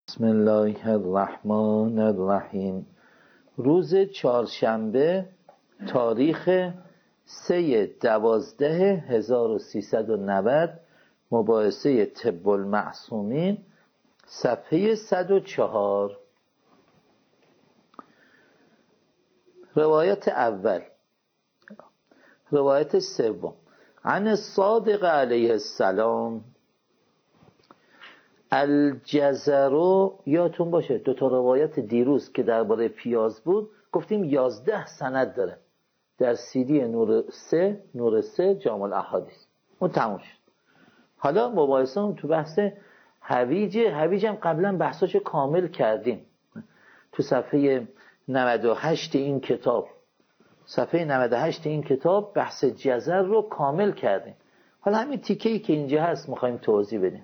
بسم الله الرحمن الرحیم. روز چهارشنبه تاریخ 3/12/1390 مباحثه طب المعصومین صفحه 104. روایت اول. روایت سوم عن الصادق علیه السلام الجزرو. یادتون باشه دوتا روایت دیروز که درباره پیاز بود گفتیم 11 سند داره در سیدی نور 3 جامع الاحادیث. اون تموم شد. حالا مباحثه هم تو بحث هویج هم قبلا بحثاش کامل کردیم تو صفحه 98 این کتاب. صفحه 98 این کتاب بحث جزر رو کامل کردیم. حالا همین تیکه‌ای که اینجا هست می‌خوایم توضیح بدیم.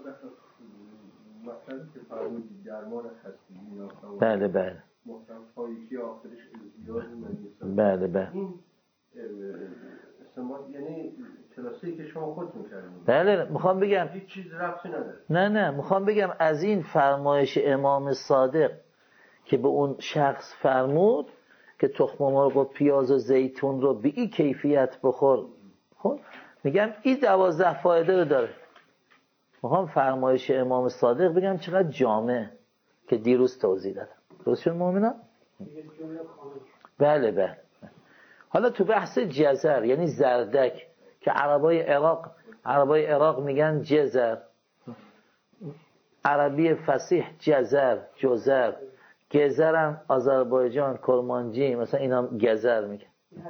بله بله بله بله یعنی کلاسی که شما خود می‌کردید. بله میخوام بگم هیچ چیز ربطی نداره. نه میخوام بگم از این فرمایش امام صادق که به اون شخص فرمود که تخم مرغ و پیاز و زیتون رو به این کیفیت بخور، خب میگم این 12 فایده رو داره. میخوام فرمایش امام صادق بگم چقدر جامع که دیروز توضیح دادم. درست شد مومنان؟ بله بله. حالا تو بحث جزر یعنی زردک که عربای عراق میگن جزر، عربی فصیح جزر، گزرم آذربایجان کرمانجی مثلا اینا گزر میگن.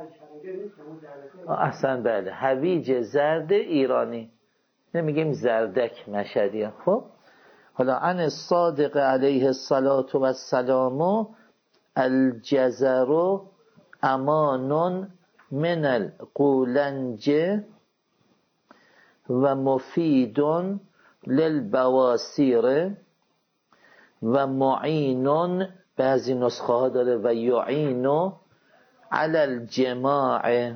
احسن بله. هویج زرد ایرانی نمیگیم زردک مشهدی. خب حالا عن الصادق علیه الصلاة و السلام الجزر امان من القولنج و مفید للبواسیر و معین، بعضی نسخه ها داره و یعین علی الجماع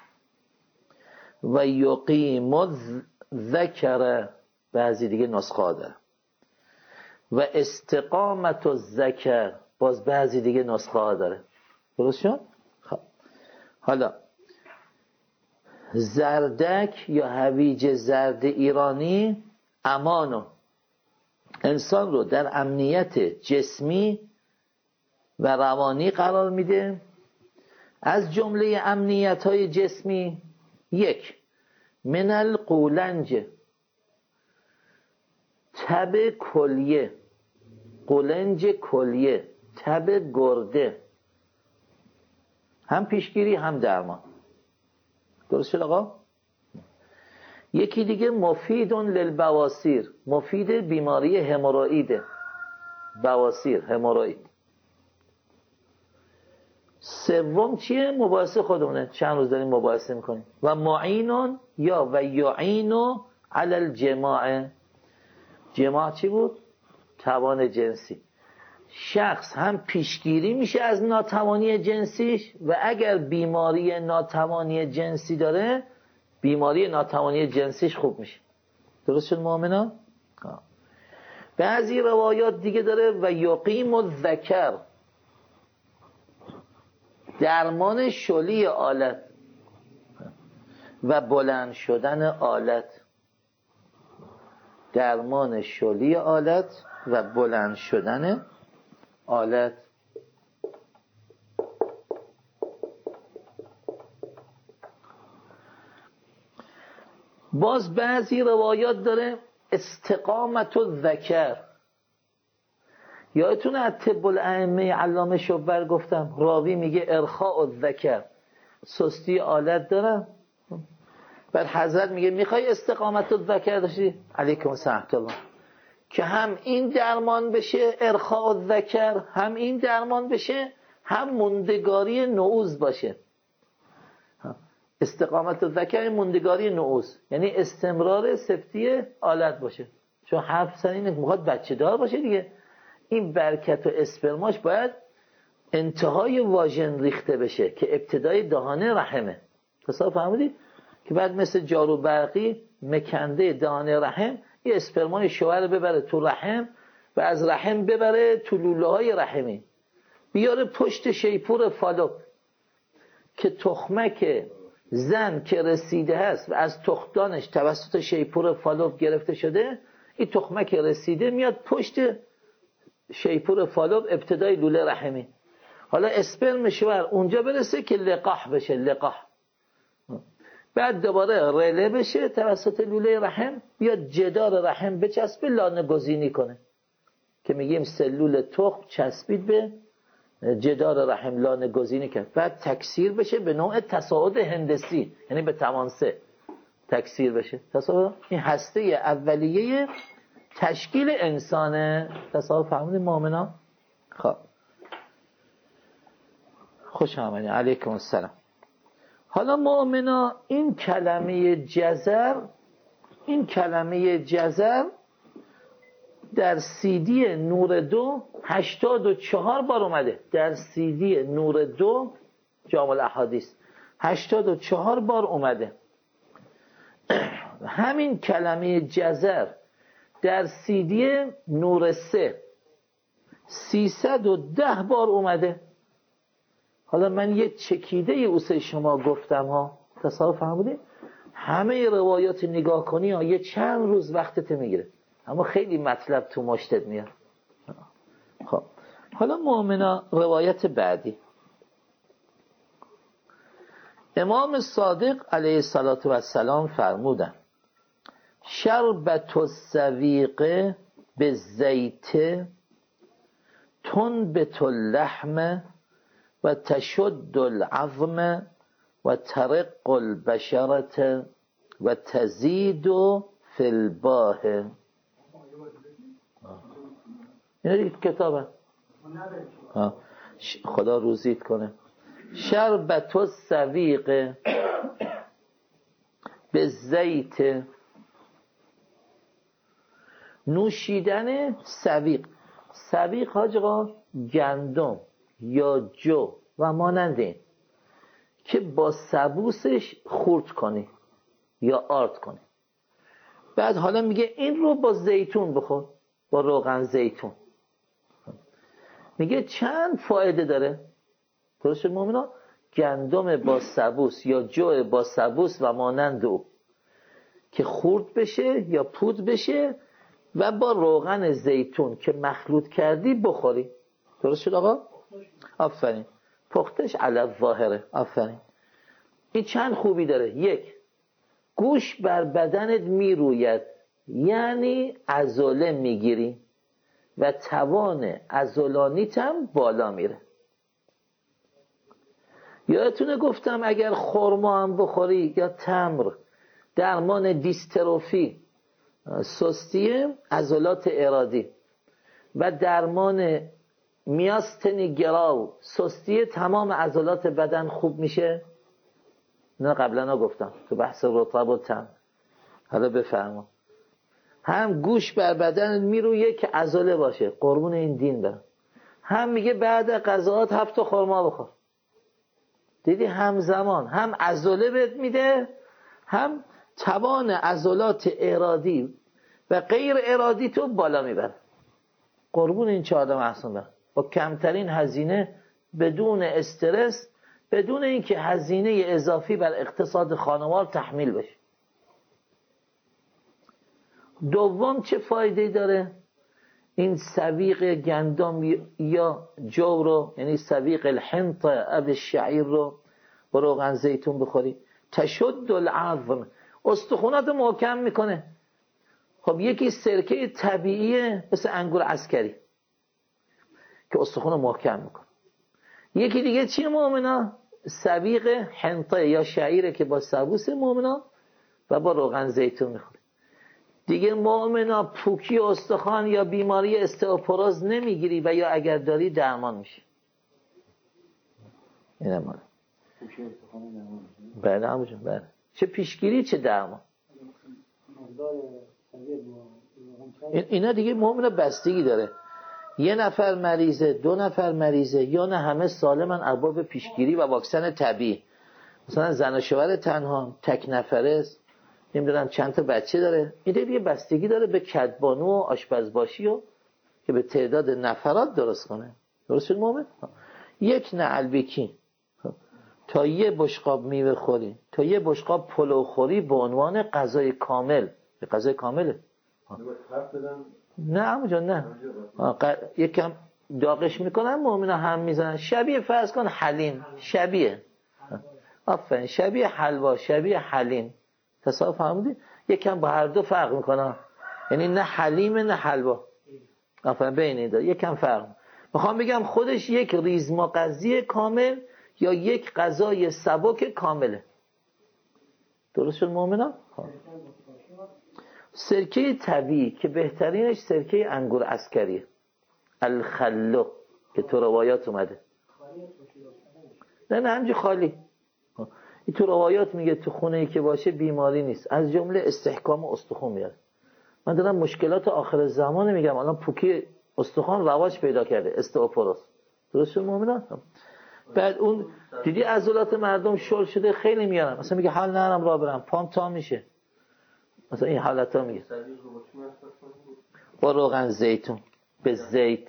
و یقیم الذکر، بعضی دیگه نسخه ها داره و استقامت الذکر، باز بعضی دیگه نسخه ها داره. درست شد؟ حالا زردک یا هویج زرد ایرانی امانو، انسان رو در امنیت جسمی و روانی قرار میده. از جمله امنیت های جسمی یک من القولنج، تب کلیه، قولنج کلیه، تب گرده، هم پیشگیری هم درمان. درست شد آقا؟ یکی دیگه مفید للبواسیر، مفید بیماری هموروئید، بواسیر هموروئید. سوم چیه؟ مباحثه خودمونه، چند روز داریم مباحثه میکنیم. و معینون یا و یعینو علی الجماع. جماع چی بود؟ توان جنسی. شخص هم پیشگیری میشه از ناتوانی جنسیش و اگر بیماری ناتوانی جنسی داره بیماری ناتوانی جنسیش خوب میشه. درست شد مؤمنان؟ بعضی روایات دیگه داره و یقیم الذکر، درمان شلی آلت و بلند شدن آلت، درمان شلی آلت و بلند شدن آلت. باز بعضی روایات داره استقامت الذکر. یادتونه از طب الائمه علامه شوبر گفتم راوی میگه ارخاء الذکر، سستی آلت دارم. بعد حضرت میگه میخوای استقامت الذکر داشتی علیکم السلام که هم این درمان بشه ارخاء الذکر، هم این درمان بشه، هم موندگاری نعوز باشه. استقامت الذکر موندگاری نعوز یعنی استمرار سفتی آلت باشه، چون حرف سنینه میخواد بچه دار باشه دیگه. این برکت و اسپرماش باید انتهای واژن ریخته بشه که ابتدای دهانه رحمه. حساب فهمیدید؟ که بعد مثل جارو برقی مکنده دهانه رحم یه اسپرمای شوهر ببره تو رحم و و از رحم ببره تو لوله های رحمی، بیاره پشت شیپور فالوب که تخمک زن که رسیده هست و از تخمدانش توسط شیپور فالوب گرفته شده، این تخمک رسیده میاد پشت شیپور فالوب ابتدای لوله رحمی. حالا اسپرمش اونجا برسه که لقاح بشه، لقاح. بعد دوباره رله بشه توسط لوله رحم، بیاد جدار رحم بچسبه، لانه گزینی کنه که میگیم سلول تخم چسبید به جدار رحم، لانه گزینی کرد. بعد تکثیر بشه به نوع تصاعد هندسی، یعنی به توان 3 تکثیر بشه. تصاعد این هسته اولیه تشکیل انسانه. تصاعد فهمیدین مؤمنا؟ خب خوش آمدید. علیکم السلام. حالا مؤمنا این کلمه جزر در CD نور 2 84 بار اومده. در CD نور 2 جامع الاحادیث 84 بار اومده. همین کلمه جزر در CD نور 3 310 بار اومده. حالا من یه چکیده اوسه شما گفتم ها، تصور فهمیدید؟ همه روایات نگاه کنی ها، یه چند روز وقتت میگیره، اما خیلی مطلب تو مشتت میاد. خب حالا مؤمنا روایت بعدی. امام صادق علیه السلام فرمودن شربت السویق بالزیت تنبت اللحم و تشد العظم و ترق البشرة و تزید فی الباه. اینا دیگه کتابه، خدا روزیت کنه. شربت السویق بالزیت، نوشیدن سویق. سویق حاج آقا گندم یا جو و مانند این که با سبوسش خورد کنی یا آرد کنی. بعد حالا میگه این رو با زیتون بخور، با روغن زیتون. میگه چند فایده داره. درست مومنا؟ گندم با سبوس یا جو با سبوس و مانند او که خورد بشه یا پود بشه و با روغن زیتون که مخلوط کردی بخوری. درست شد آقا؟ آفرین. پختش علی الظاهره. آفرین. این چند خوبی داره. یک، گوش بر بدنت میروید، یعنی عضله میگیری و توان عضلانیت هم بالا میره. یادتونه گفتم اگر خرما هم بخوری یا تمر، درمان دیستروفی، سستی عضلات ارادی و درمان میاستنی گراو، سستی تمام عضلات بدن خوب میشه. نه قبلا گفتم تو بحث رطب و تمر. حالا بفرما. هم گوش بر بدن میرویه که عضله باشه، قربون این دین برم. هم میگه بعد غذاات 7 تا خرما بخور. دیدی همزمان هم عضله بهت میده، هم توان عضلات ارادی و غیر ارادی تو بالا میبره. قربون این 4 محسن برم. با کمترین هزینه، بدون استرس، بدون اینکه هزینه اضافی بر اقتصاد خانوار تحمیل بشه. دوم چه فایده داره؟ این سویق گندم یا جو رو، یعنی سویق الحنطه او الشعیر رو با روغن زیتون بخوری. تشد العظم، استخونات محکم میکنه. خب یکی سرکه طبیعیه مثل انگور عسکری که استخون محکم میکنه. یکی دیگه چیه مؤمنا؟ سویق حنطه یا شعیره که با سبوس مؤمنا و با روغن زیتون میخوره. دیگه مؤمنا پوکی استخوان یا بیماری استئوپوروز نمیگیری و یا اگر داری درمان میشه. این درمان. پوکی استخوان درمان میشه. بله همونجا. بله. چه پیشگیری چه درمان. اینا دیگه مؤمنا بستگی داره. یه نفر مریضه، 2 نفر مریضه، یا نه همه سالمن، ارباب پیشگیری و واکسن طبیعی. مثلا زن و شوهر تنها، تک نفره، نمیدونم چند تا بچه داره. این دیگه بستگی داره به کدبانو و آشپزباشی و که به تعداد نفرات درست کنه. درست شد مؤمن؟ یک نعل بکی تا یه بشقاب میوه خوری، تا یه بشقاب پلو خوری به عنوان غذای کامل. غذای کامله. نه همونجا نه. یکم داغش میکنن مؤمنا هم میزنن، شبیه فرض کن حلیم، شبیه آفرین، شبیه حلوا، شبیه حلیم. تصاحب فهمیدی؟ یکم با هر دو فرق میکنه، یعنی نه حلیم نه حلوا. آفرین، بین این دو یکم فرق. میخوام بگم خودش یک ریزمغذی کامل یا یک غذای سبک کامله. درست شد مؤمنا؟ سرکه طبیعی که بهترینش سرکه انگور عسکریه، الخلو، که تو روایات اومده. نه همجی خالی. این تو روایات میگه تو خونه ای که باشه بیماری نیست، از جمله استحکام استخوان میاد. من دارم مشکلات آخر زمان میگم، الان پوکی استخوان رواج پیدا کرده، استئوپوروس. درست شد مؤمنان؟ بعد اون دیدی عضلات مردم شل شده، خیلی میارن مثلا میگه حال ندارم راه برم، پام تا میشه، مثلا این حالتا میگه با روغن زیتون به زیت.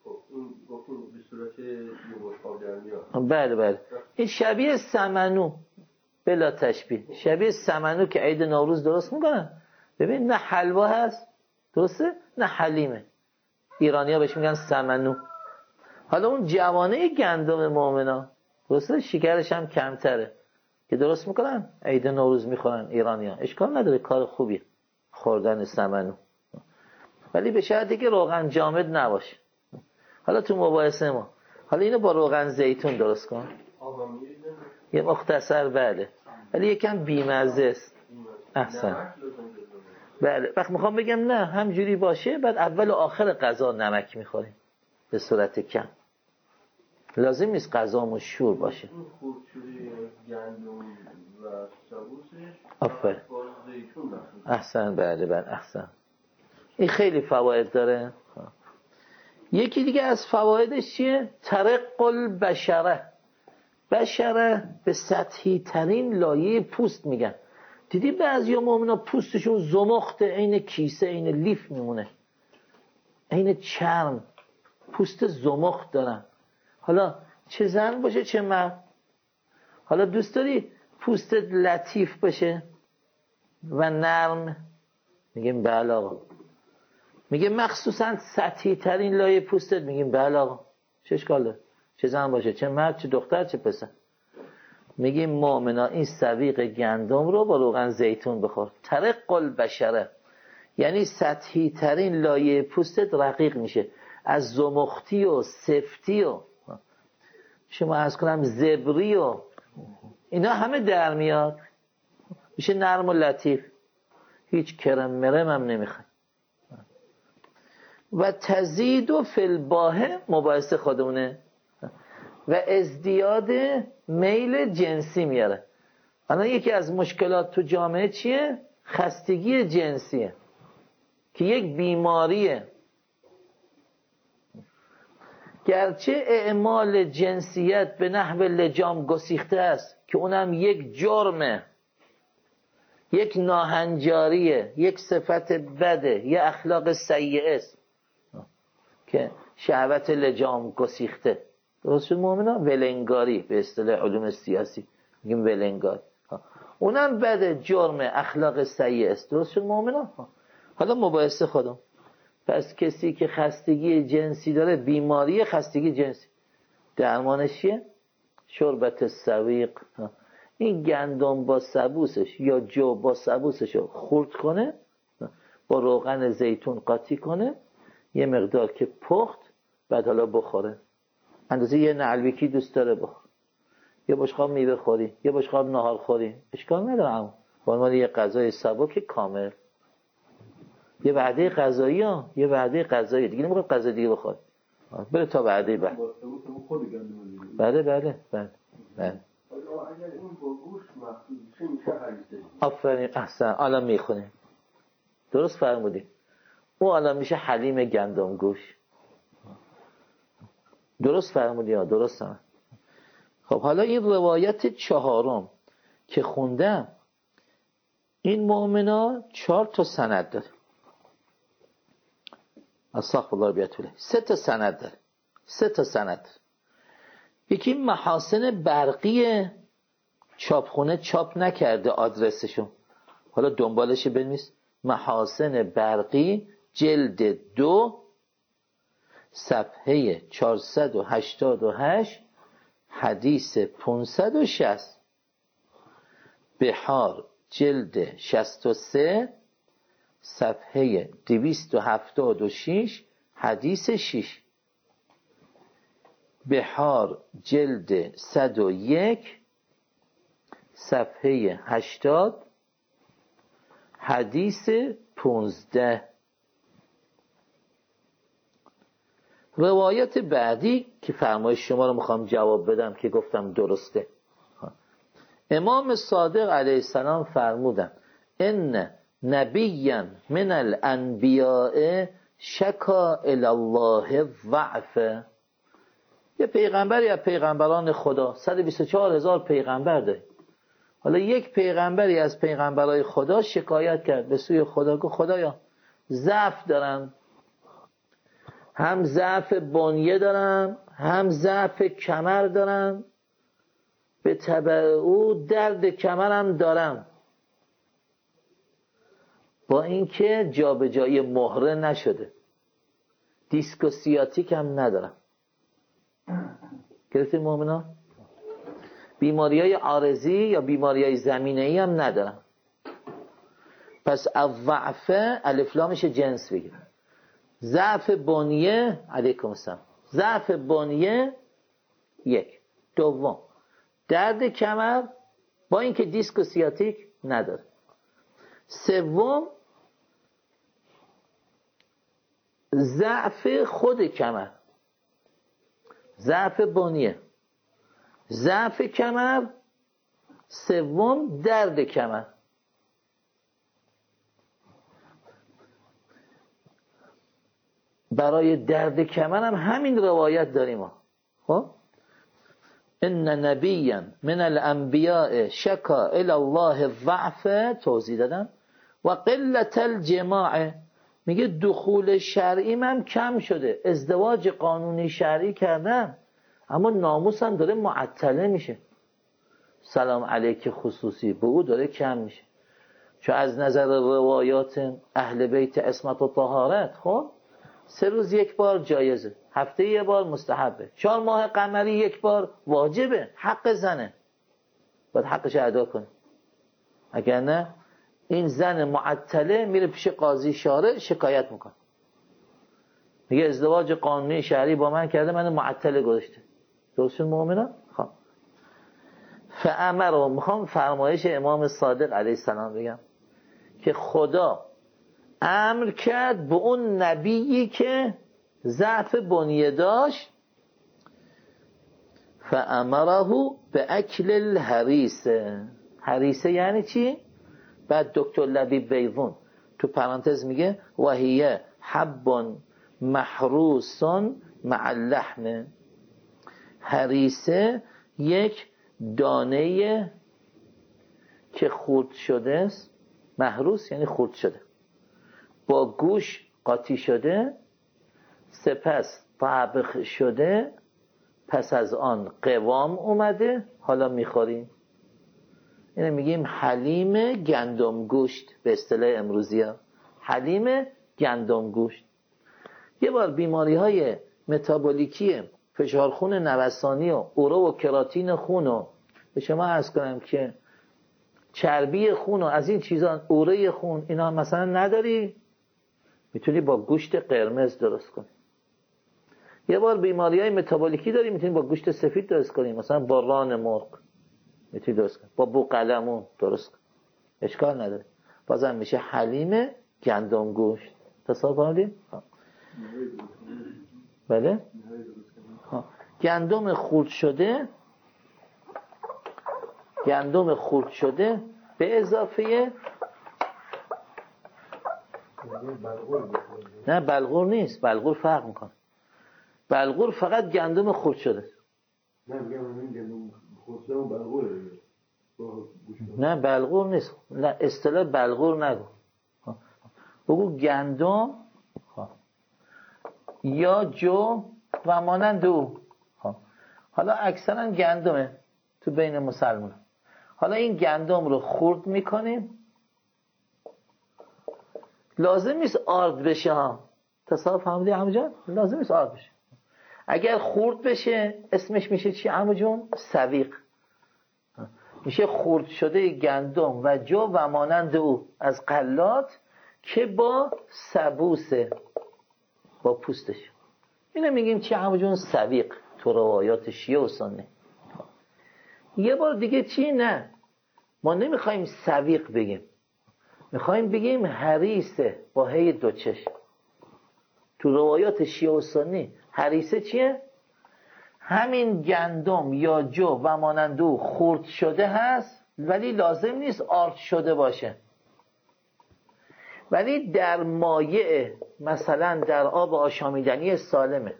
بله این شبیه سمنو بلا تشبیه، شبیه سمنو که عید نوروز درست میکنن. ببین نه حلوا هست، درسته، نه حلیمه. ایرانی‌ها بهش میگن سمنو. حالا اون جوانه گندم مؤمنا، درسته، شکرش هم کمتره که درست میکنن عید نوروز میخورن ایرانی‌ها، اشکال نداره، کار خوبیه خوردن سمنو، ولی به شرطی که روغن جامد نباشه. حالا تو مباحثه ما، حالا اینو با روغن زیتون درست کن، یه مختصر، بله، ولی یکم بیمزه است. احسن. بله، وقت میخوام بگم نه همجوری باشه، بعد اول و آخر غذا نمک میخوریم به صورت کم، لازم نیست غذامون شور باشه. آفرین، احسن، بله احسن. این خیلی فواید داره. یکی دیگه از فوایدش چیه؟ ترق البشره. بشره به سطحی ترین لایه پوست میگن. دیدی بعضی مؤمنا پوستشون زمخته، عین کیسه، عین لیف میمونه، عین چرم، پوست زمخت دارن. حالا چه زن باشه چه مرد، حالا دوست داری پوستت لطیف باشه و نرم؟ میگیم بله آقا. میگه مخصوصا سطحی ترین لایه پوستت؟ میگیم بله آقا. چه اشکال داره؟ چه زن باشه چه مرد، چه دختر چه پسر. میگیم مؤمنا این سویق گندم رو با روغن زیتون بخور. ترق البشره یعنی سطحی ترین لایه پوستت رقیق میشه، از زمختی و سفتی و شما عرض کنم زبری و اینا همه در میاد، میشه نرم و لطیف، هیچ کرم مرم هم نمیخواد. و تزید و فلباه مباحث خودمونه و ازدیاد میل جنسی میاره. الان یکی از مشکلات تو جامعه چیه؟ خستگی جنسیه که یک بیماریه. گرچه اعمال جنسیت به نحو لجام گسیخته است که اونم یک جرمه، یک ناهنجاریه، یک صفت بده، یک اخلاق سیئه است که شهوت لجام گسیخته. درست شد مؤمنا؟ ولنگاری به اصطلاح علوم سیاسی میگیم ولنگاری، اونم بده، جرم، اخلاق سیئه است. درست شد مؤمنا؟ حالا مباحثه خودم. پس کسی که خستگی جنسی داره، بیماری خستگی جنسی، درمانش چیه؟ شربت سویق. این گندم با سبوسش یا جو با سبوسش رو خورد کنه، با روغن زیتون قاطی کنه، یه مقدار که پخت، بعد حالا بخوره. اندازه یه نعلبکی دوست داره بخور، یه بشقاب میوه خوری، یه بشقاب نهار خوری، اشکال نداره، با عنوان یه غذای سبک کامل. یه وعده غذایی ها، یه وعده غذایی دیگه، نمیخواد غذا دیگه بخور، بره تا وعده بعد. بله. آفرین، احسن، الان میخونیم. درست فرمودی. اون الان میشه حلیم گندم گوش. درست فرمودی ها، درست هم. خب حالا این روایت چهارم که خوندم، این مؤمنا 4 تا سند داره. استغفرالله بیاتوله. 3 تا سند داره. 3 تا سند. یکی محاسن برقی چاپخونه چاپ نکرده آدرسشون. حالا دنبالش بنویس. محاسن برقی جلد 2 صفحه 488 حدیث 560. بحار جلد 63 صفحه 276 حدیث 6. بحار جلد 101 صفحه 80 حدیث 15. روایت بعدی که فرمایش شما رو میخوام جواب بدم که گفتم درسته. امام صادق علیه السلام فرمودن ان نبیا من الانبیاء شکا الی الله ضعف. یه پیغمبری از پیغمبران خدا، 124,000 پیغمبر داره، حالا یک پیغمبری از پیغمبرای خدا شکایت کرد به سوی خدا، گفت خدایا ضعف دارم، هم ضعف بنیه دارم هم ضعف کمر دارم، به تبع او درد کمرم دارم، با اینکه جابجایی مهره نشده، دیسک و سیاتیک هم ندارم. گرفتید مؤمنان؟ بیماری‌های عارضی یا بیماری‌های زمینه‌ای هم ندارم. پس الضعف الف لامش جنس بگیر. ضعف بنیه علیکم السلام، ضعف بنیه 1. دوم درد کمر با اینکه دیسک و سیاتیک نداره. 3 ضعف خود کمر، ضعف بنیه، ضعف کمر، 3 درد کمر. برای درد کمر هم همین روایت داریم ما. خب ان نبیا من الانبیاء شکا الی الله الضعف، توضیح دادم، و قلت الجماع، میگه دخول شرعی من کم شده، ازدواج قانونی شرعی کردم اما ناموسم داره معطله میشه، سلام علیک خصوصی به او داره کم میشه. چون از نظر روایات اهل بیت عصمت و طهارت، خب 3 روز 1 بار جایزه، هفته 1 بار مستحبه، 4 ماه قمری 1 بار واجبه، حق زنه، باید حقش ادا کنه. اگر نه این زن معطله میره پیش قاضی شارع شکایت میکنه، میگه ازدواج قانونی شرعی با من کرده، من معطله گذاشته. درستون مؤمنان؟ خب فامر، میخوام فرمایش امام صادق علیه السلام بگم که خدا امر کرد به اون نبیی که ضعف بنیه داشت، فامره به اکل الحریسه. حریسه یعنی چی؟ بعد دکتر لبیب بیضون تو پرانتز میگه وهیه حب محروس مع اللحم. حریسه یک دانه که خرد شده است، محروس یعنی خرد شده، با گوش قاطی شده، سپس طبخ شده، پس از آن قوام اومده، حالا میخوریم. اینه میگیم حلیم گندم گوشت به اصطلاح امروزی ها، حلیم گندم گوشت. یه بار بیماری های متابولیکی فشار خون نوسانی و اوره و کراتین خون و به شما عرض کنم که چربی خون و از این چیزان، اوره خون، اینا مثلا نداری، میتونی با گوشت قرمز درست کنی. یه بار بیماری های متابولیکی داری، میتونی با گوشت سفید درست کنی، مثلا با ران مرغ میتونی درست کنی، با بوقلمون درست کنی، اشکال نداره، بازم میشه حلیم گندم گوشت. تصور کنید؟ بله؟ گندم خرد شده، گندم خرد شده به اضافه، نه بلغور نیست، بلغور فرق میکنه. بلغور فقط گندم خرد شده. نه بلغور نیست، نه اصطلاح بلغور نگو، بگو گندم یا جو و مانند او. حالا اکثرا گندمه تو بین مسلمان. حالا این گندم رو خرد میکنیم، لازم نیست آرد بشه ها. تصاحب فهمیدی عمو جان؟ لازم نیست آرد بشه. اگر خرد بشه اسمش میشه چی عمو جون؟ سویق. میشه خرد شده گندم و جو و مانند او از غلات که با سبوسه، با پوستش. اینو میگیم چی عمو جون؟ سویق تو روایات شیعه و سنی. یه بار دیگه چی؟ نه، ما نمیخوایم سویق بگیم، میخوایم بگیم هریسه با هی دو چشم. تو روایات شیعه و سنی هریسه چیه؟ همین گندم یا جو و مانند او خرد شده هست، ولی لازم نیست آرد شده باشه، ولی در مایع، مثلا در آب آشامیدنی سالمه،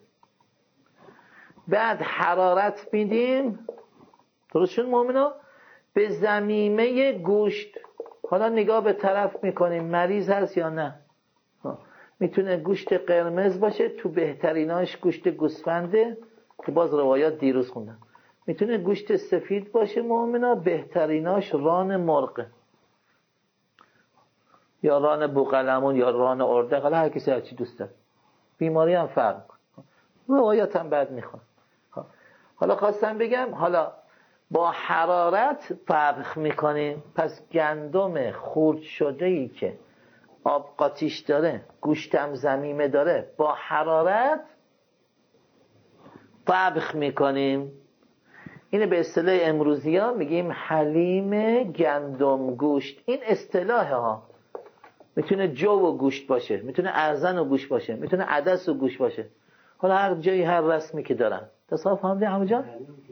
بعد حرارت میدیم، درست شد مومنا، به ضمیمه گوشت. حالا نگاه به طرف میکنیم مریض هست یا نه. میتونه گوشت قرمز باشه، تو بهتریناش گوشت گوسفنده که باز روایات دیروز خوندم. میتونه گوشت سفید باشه مومنا، بهتریناش ران مرغ یا ران بوقلمون یا ران اردک، حالا هر کسی هر چی دوست داره. بیماری هم فرق کنه، روایات هم بعد میخوان. حالا خواستم بگم حالا با حرارت طبخ میکنیم. پس گندم خرد شده ای که آب قاطیش داره، گوشتم ضمیمه داره، با حرارت طبخ میکنیم. اینه به اصطلاح امروزی ها میگیم حلیم گندم گوشت. این اصطلاح ها میتونه جو و گوشت باشه، میتونه ارزن و گوشت باشه، میتونه عدس و گوشت باشه. حالا هر جایی هر رسمی که دارن. تصاحب فهمیدی عمو جان؟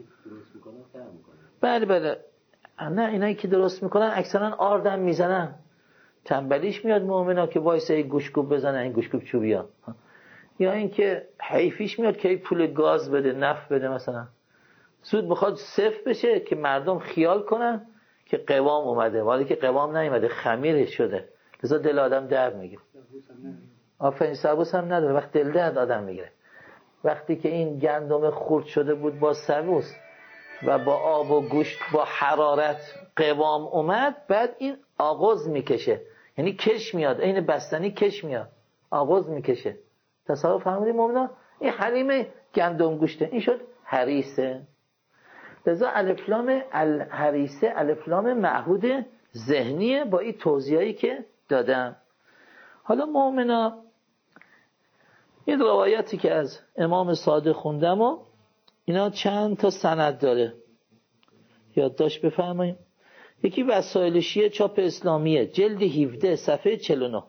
بله بله. نه اینایی که درست میکنن اکثرا آردم میزنن، تنبلیش میاد مومنا که وایسه این گوشکوب بزنه، این گوشکوب چوبی ها. یا اینکه حیفیش میاد که پول گاز بده، نفت بده، مثلا زود بخواد صفر بشه که مردم خیال کنن که قوام اومده، ولی که قوام نیومده، خمیر شده. لذا دل آدم درد میگیره. آفرین، سبوس هم نداره، وقت دل درد آدم میگیره. وقتی که این گندم خرد شده بود با سبوس و با آب و گوشت با حرارت قوام اومد، بعد این آغاز میکشه، یعنی کش میاد، این بستنی کش میاد، آغاز میکشه. تصاحب فهمیدیم مومنا؟ این حلیم گندم گوشته، این شد هریسه. لذا الفلام الهریسه الفلام معهود ذهنیه با این توضیحی که دادم. حالا مومنا این روایتی که از امام صادق خوندم و اینا چند تا سند داره، یادداشت بفرمایید. یکی وسائل شیعه چاپ اسلامیه، جلد 17 صفحه 49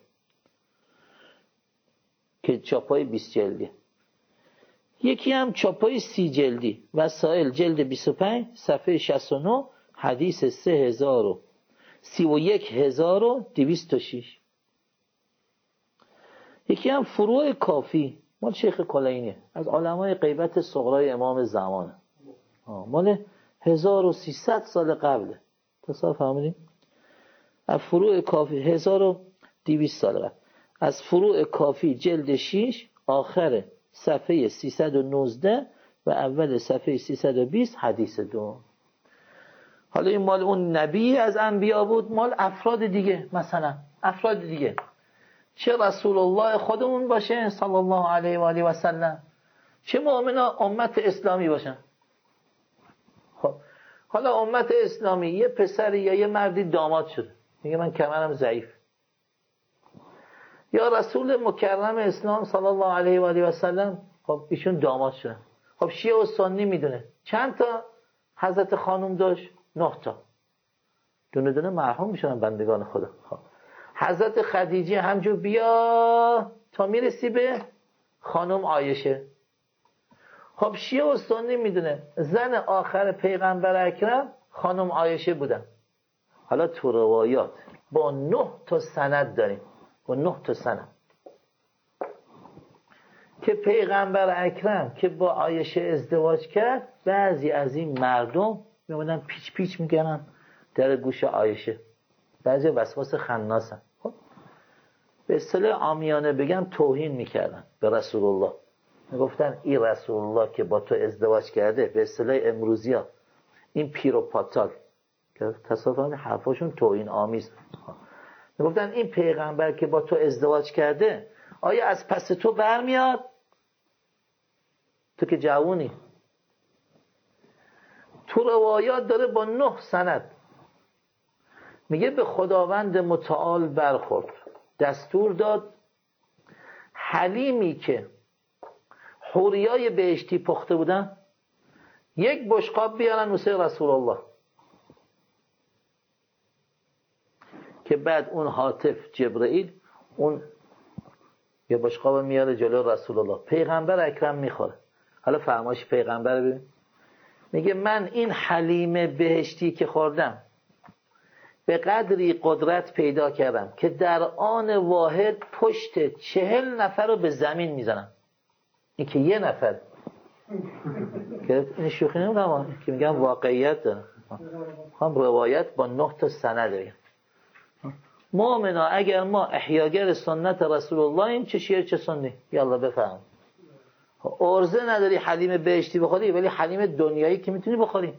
که چاپای 20 جلدی. یکی هم چاپای 30 جلدی، وسائل جلد 25 صفحه 69 حدیث 31206. یکی هم فروع کافی مال شیخ کلینی از علمای غیبت صغرای امام زمانه، مال 1300 سال قبله. تصاحب فهمیدیم؟ از فروع کافی 1200 سال قبل. از فروع کافی جلد 6 آخر صفحه 319 و اول صفحه 320 حدیث 2. حالا این مال اون نبی از انبیا بود، مال افراد دیگه، مثلا افراد دیگه، چه رسول الله خودمون باشه صلی الله علیه و آله و سلم، چه مؤمنا امت اسلامی باشن. خب حالا امت اسلامی یه پسری یا یه مردی داماد شده، میگه من کمرم ضعیف، یا رسول مکرم اسلام صلی الله علیه و آله و سلم، خب ایشون داماد شدن. خب شیعه و سنی میدونه چند تا حضرت خانم داشت؟ 9 تا، دونه دونه مرحوم میشن بندگان خدا. خب حضرت خدیجه همجور بیا تا میرسی به خانم عایشه. خب شیعه و سنی میدونه زن آخر پیغمبر اکرم خانم عایشه بودن. حالا تو روایات با 9 تا سند داریم، با 9 تا سند که پیغمبر اکرم که با عایشه ازدواج کرد، بعضی از این مردم میمونن پیچ پیچ میکنن در گوش عایشه، بعضی وسواس خناسن. خب به اصطلاح عامیانه بگم توهین میکردن به رسول الله میگفتن این رسول الله که با تو ازدواج کرده، به اصطلاح امروزی ها این پیروپاتال که تصادفاً حرفاشون توهین آمیز، میگفتن این پیغمبر که با تو ازدواج کرده آیا از پس تو برمیاد؟ تو که جوونی. تو روایات داره با 9 سند میگه به خداوند متعال برخورد، دستور داد حلیمی که حوریای بهشتی پخته بودن یک بشقاب بیارن واسه رسول الله، که بعد اون هاتف جبرئیل اون یه بشقاب میاره جلو رسول الله، پیغمبر اکرم میخوره. حالا فرمایش پیغمبر ببین، میگه من این حلیم بهشتی که خوردم به قدری قدرت پیدا کردم که در آن واحد پشت 40 نفر رو به زمین میزنم. این که یه نفر که این شوخی نمی‌کنم که میگم واقعیت داره، هم روایت با 9 تا سند داره. مؤمنا اگر ما احیاگر سنت رسول الله این چه شیعه چه سنی، یالا بفهم. ارزه نداری حلیم بهشتی بخوری، ولی حلیم دنیایی که میتونی بخوری.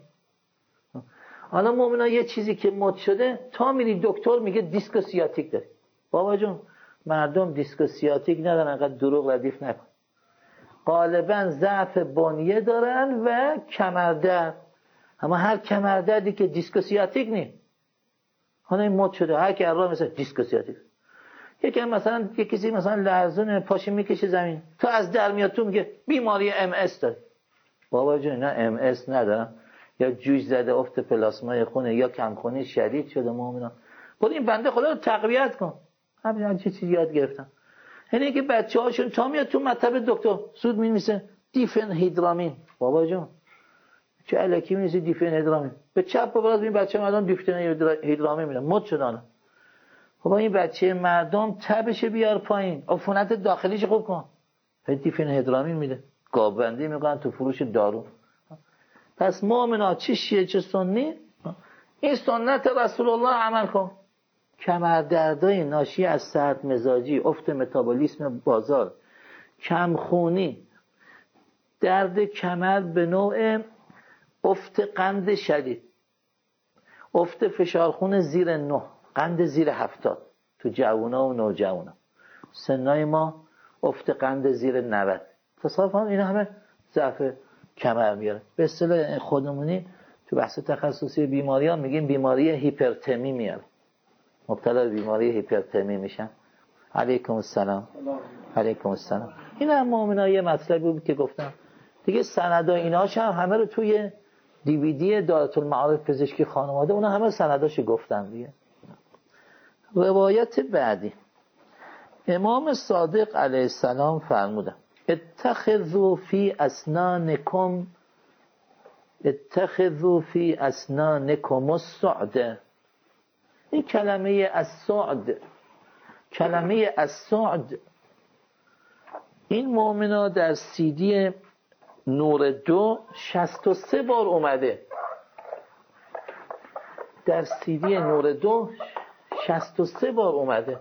حالا مؤمنا یه چیزی که مد شده، تا میری دکتر میگه دیسک سیاتیک داری. بابا جون مردم دیسک سیاتیک ندارن، انقدر دروغ ردیف نکن. غالبا ضعف بنیه دارن و کمردرد، اما هر کمردردی که دیسک سیاتیک نی. حالا این مد شده هر کی الان مثلا دیسک سیاتیک. یکی مثلا یه کسی مثلا لرزون پاش میکشه زمین، تو از در میاد تو میگه بیماری ام اس داره. بابا جون نه ام اس ندارم، یا جوش زده افت پلاسمای خونه یا کمخونی شدید شده مؤمنا. خود این بنده خدا رو تقویت کن. همین چه چیزی یاد گرفتم. یعنی که بچه‌هاشون تا میاد تو مطب دکتر سود می‌نویسه دیفن هیدرامین. بابا جون چه الکی می‌نویسی دیفن هیدرامین؟ به چپ و راست این بچه مردم دیفن هیدرامین میدن، مد شدن. بابا این بچه مردم تبش بیار پایین، عفونت داخلیش خوب کن. دیفن هیدرامین میده. گاوبندی میکنن تو فروش دارو. پس مؤمنا چه شیعه چه سنی این سنت رسول الله عمل کن. کمردردای ناشی از سرد مزاجی، افت متابولیسم بازار، کمخونی، درد کمر به نوع افت قند شدید، افت فشار خون زیر 9، قند زیر 70 تو جوونا و نوجوانا، سنای ما افت قند زیر 90. تصادفاً اینا همه ضعف کمر میاره. به اصطلاح خودمونی تو بحث تخصصی بیماریان میگیم بیماری هیپرتمی میاره. مبتلا به بیماری هیپرتمی میشن. علیکم السلام. علیکم السلام. این هم مؤمنا یه مطلبی بود که گفتم دیگه. سندا ایناش هم همه رو توی دیویدی دارالمعارف پزشکی خانواده اونا همه سنداشو گفتم دیگه. روایت بعدی امام صادق علیه السلام فرمودن اتخذوا فی اسنانکم السعد. این کلمه السعد این مؤمنا در CD نور 2 63 بار اومده. در CD نور 2 63 بار اومده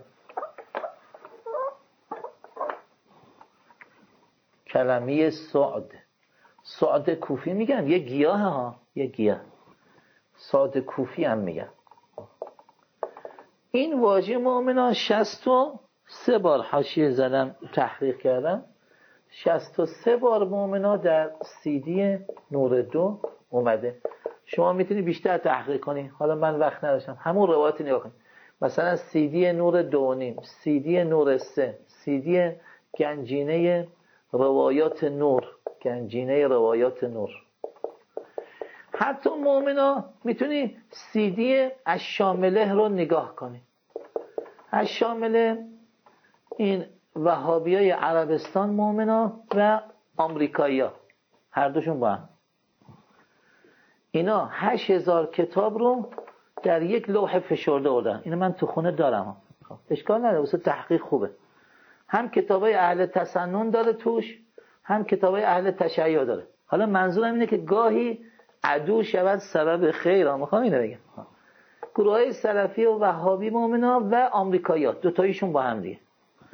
کلمه سعد کوفی میگن، یه گیاه ها، یه گیاه. سعد کوفی هم میگن. این واژه مؤمنا 63 بار حاشیه زدم تحقیق کردم، 63 بار مؤمنا در CD نور 2 اومده. شما میتونی بیشتر تحقیق کنی، حالا من وقت نداشتم، همون روایت نگاه کنید. مثلا CD نور 2.5، CD نور 3، CD گنجینه روایات نور، حتی مؤمنا میتونی CD الشامله رو نگاه کنی. الشامله این وهابیای عربستان مؤمنا و آمریکایی‌ها هر دوشون با هم، اینا 8000 کتاب رو در یک لوح فشرده بودن. اینو من تو خونه دارم، اشکال نداره، واسه تحقیق خوبه. هم کتابای اهل تسنن داره توش، هم کتابای اهل تشیع داره. حالا منظورم اینه که گاهی عدو شود سبب خیر. میخوام اینو بگم گروهای سلفی و وهابی مؤمنا و آمریکایی‌ها دوتایشون با هم دیگه.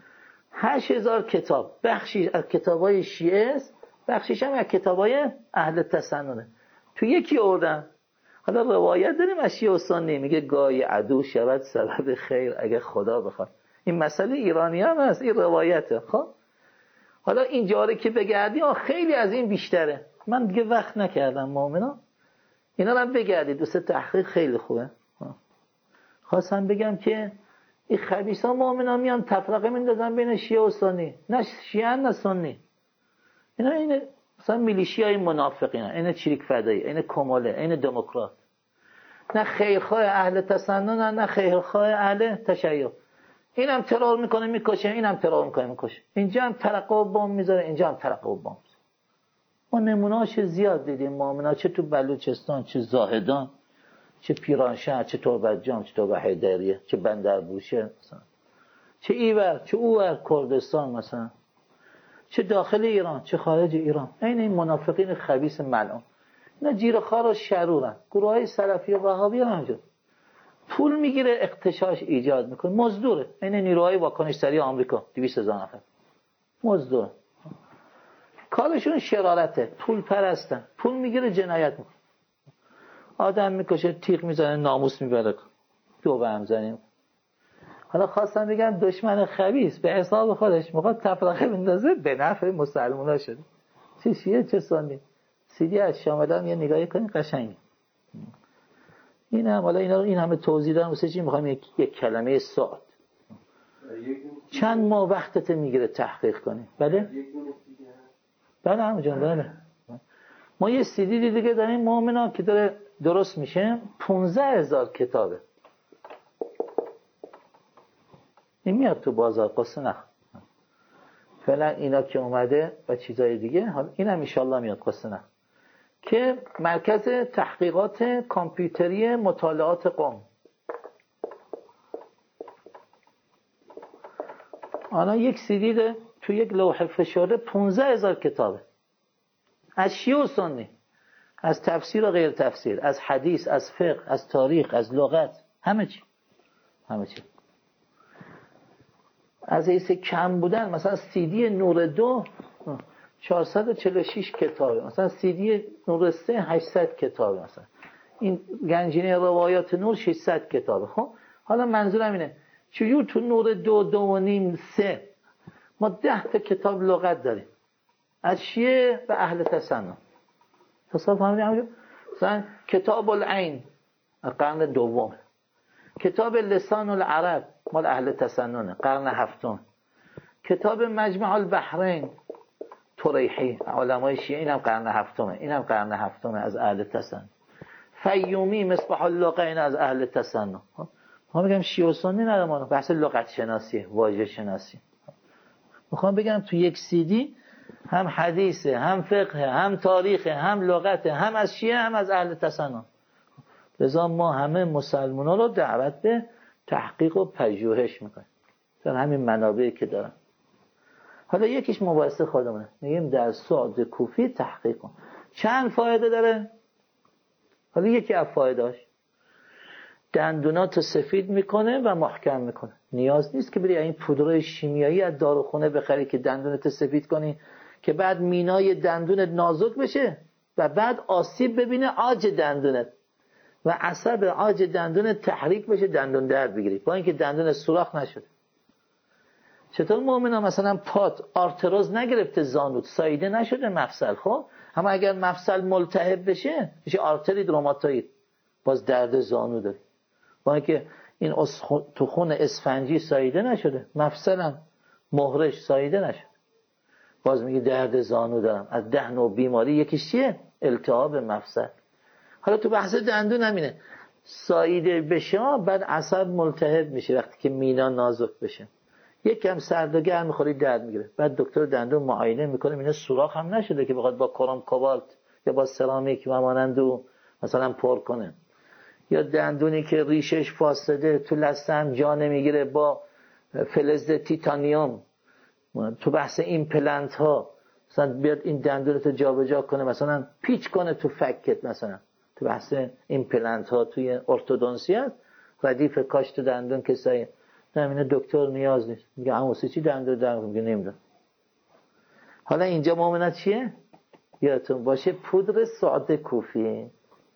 8000 کتاب، بخشی از کتابای شیعه است، بخشیش هم از کتابای اهل تسننه. تو یکی آوردن. حالا روایت داریم از شیعه و سنی، میگه گاهی عدو شود سبب خیر اگه خدا بخواد. این مسئله ایرانی هم هست، این روایته. خب حالا این جاره که بگردی خیلی از این بیشتره. من دیگه وقت نکردم مؤمنا اینا رو بگردید، دوست تحقیق خیلی خوبه. خواستم بگم که این خبیثا مؤمنا میان تفرقه میندازن بین شیعه و سنی، نه شیعه نه سنی. اینا این مثلا میلیشیای منافقین، این چریک فدایی، این کماله، این دموکرات، نه خیرخواه اهل تسنن نه خیرخواه اهل تشیع. اینم ترور میکنه میکشه، اینم ترور میکنه میکشه، اینجا هم ترقه و بمب میذاره، اینجا هم ترقه و بمب. ما نمونه‌اش زیاد دیدیم مؤمنا، چه تو بلوچستان، چه زاهدان، چه پیرانشهر، چه تربتجان، چه تربت حیدریه، چه بندربوشه مثلا، چه ایور، چه اوور کردستان مثلا، چه داخل ایران، چه خارج ایران. این منافقین خبیث ملعون، اینا جیره‌خوار و شرورن. گروهای سلفی و وهابی هم همینجور. پول میگیره، اغتشاش ایجاد میکنه، مزدوره. این نیروهای واکنش سریع آمریکا 200,000 نفر مزدور، کارشون شرارته، پول پرستن، پول میگیره جنایت میکنه، آدم میکشه، تیغ میزنه، ناموس میبره، دو به هم زنیم. حالا خواستم بگم دشمن خبیث به حساب خودش میخواد تفرقه بندازه به نفع مسلمونا شده، چه شیعه چه سنی. سیدی از شاملان یه نگاهی کنید قشنگه. این هم حالا این همه توضیح دارم واسه چی میخوام یک کلمه سعد. چند ماه وقتت میگیره تحقیق کنی؟ بله؟ بله همون جان، بله. ما یه سیدی دیگه داریم مؤمنا که داره درست میشه، 15,000 کتابه. این میاد تو بازار، قصه نخ. فعلا اینا که اومده و چیزای دیگه، حالا این هم انشالله میاد، قصه نخ. که مرکز تحقیقات کامپیوتری مطالعات قم. آنها یک سیدی ده تو یک لوح فشرده 15,000 کتابه، از شیعه و سنی، از تفسیر و غیر تفسیر، از حدیث، از فقه، از تاریخ، از لغت، همه چی. از حیث کم بودن مثلا سیدی نور 2 446 کتابه، مثلا سیدی نور 3 800 کتابه، مثلا این گنجینه روایات نور 600 کتابه. خب حالا منظورم اینه چجور تو نور 2 2.5 3 ما 10 تا کتاب لغت داریم از شیعه و اهل تسنن. تصور فهمیدیم؟ مثلا کتاب العین قرن دوم، کتاب لسان العرب مال اهل تسنن قرن هفتم، کتاب مجمع البحرین طریحی علمای شیعه اینم قرن هفتمه، اینم قرن هفتمه از اهل تسنن، فیومی مصباح اللغه این از اهل تسنن. ما میگم شیعه و سنی ندارم، بحث لغت شناسی، واژه شناسی. میخوام بگم تو یک سیدی هم حدیثه، هم فقه، هم تاریخه، هم لغته، هم از شیعه هم از اهل تسنن. لذا ما همه مسلمان‌ها رو دعوت به تحقیق و پژوهش میکنیم در همین منابعی که دارن. حالا یکیش مباحثه خودمونه، میگیم در سعد کوفی تحقیق کن. چند فایده داره؟ حالا یکی از فایدهاش دندوناتو سفید میکنه و محکم میکنه. نیاز نیست که بری این پودرای شیمیایی از داروخونه بخری که دندونت سفید کنی که بعد مینای دندونت نازک بشه و بعد آسیب ببینه عاج دندونت و عصب عاج دندونت تحریک بشه، دندون درد بگیری با اینکه دندون سوراخ نشده. چطور مؤمنا مثلا پات آرتروز نگرفته، زانوت ساییده نشده مفصل، خب اما اگر مفصل ملتهب بشه میشه آرترید روماتوئید، باز درد زانو داری با اینکه این تخون اسفنجی ساییده نشده، مفصلم مهرش ساییده نشده، باز میگه درد زانو دارم. از 10 نوع بیماری یکیش چیه؟ التهاب مفصل. حالا تو بحث دندون همینه، ساییده بشه بعد عصب ملتهب میشه وقتی که مینا نازک بشه، یکم سرد و گرم میخوری درد میگیره، بعد دکتر دندون معاینه میکنه اینا سوراخ هم نشده که بخواد با کروم کوبالت یا با سرامیک و مانند او مثلا پر کنه، یا دندونی که ریشش فاسده تو لثه هم جا نمیگیره با فلز تیتانیوم. تو بحث ایمپلنت ها مثلا بیاد این دندونت رو جابجا کنه، مثلا پیچ کنه تو فکت، مثلا تو بحث ایمپلنت ها توی ارتودنسی هست، ردیف کاشت دندون کسایی همین دکتر نیاز نیست، میگه اما چی دندون درد میگه نمیدونم. حالا اینجا مؤمنات چیه؟ یادتون باشه پودر سعد کوفی.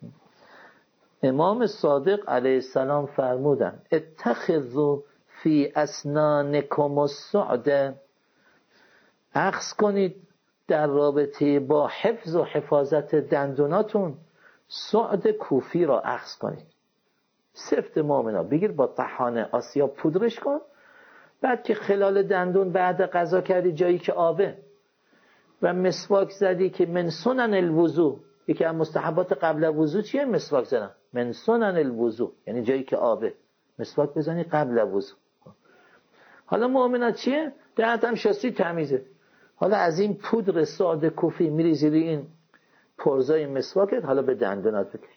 امام صادق علیه السلام فرمودن اتخذوا فی اسنانکم السعد، اخذ کنید در رابطه با حفظ و حفاظت دندوناتون سعد کوفی را اخذ کنید. سفت مؤمنا بگیر با طحان آسیا پودرش کن، بعد که خلال دندون بعد غذا کردی جایی که آبه و مسواک زدی که من سنن الوضو، یکی از مستحبات قبل وضو چیه؟ مسواک زدن. من سنن الوضو یعنی جایی که آبه مسواک بزنی قبل وضو. حالا مؤمنات چیه؟ دهنت هم شستی تمیزه. حالا از این پودر سعد کوفی میریزی روی این پرزای مسواکت، حالا به دندونات بکش.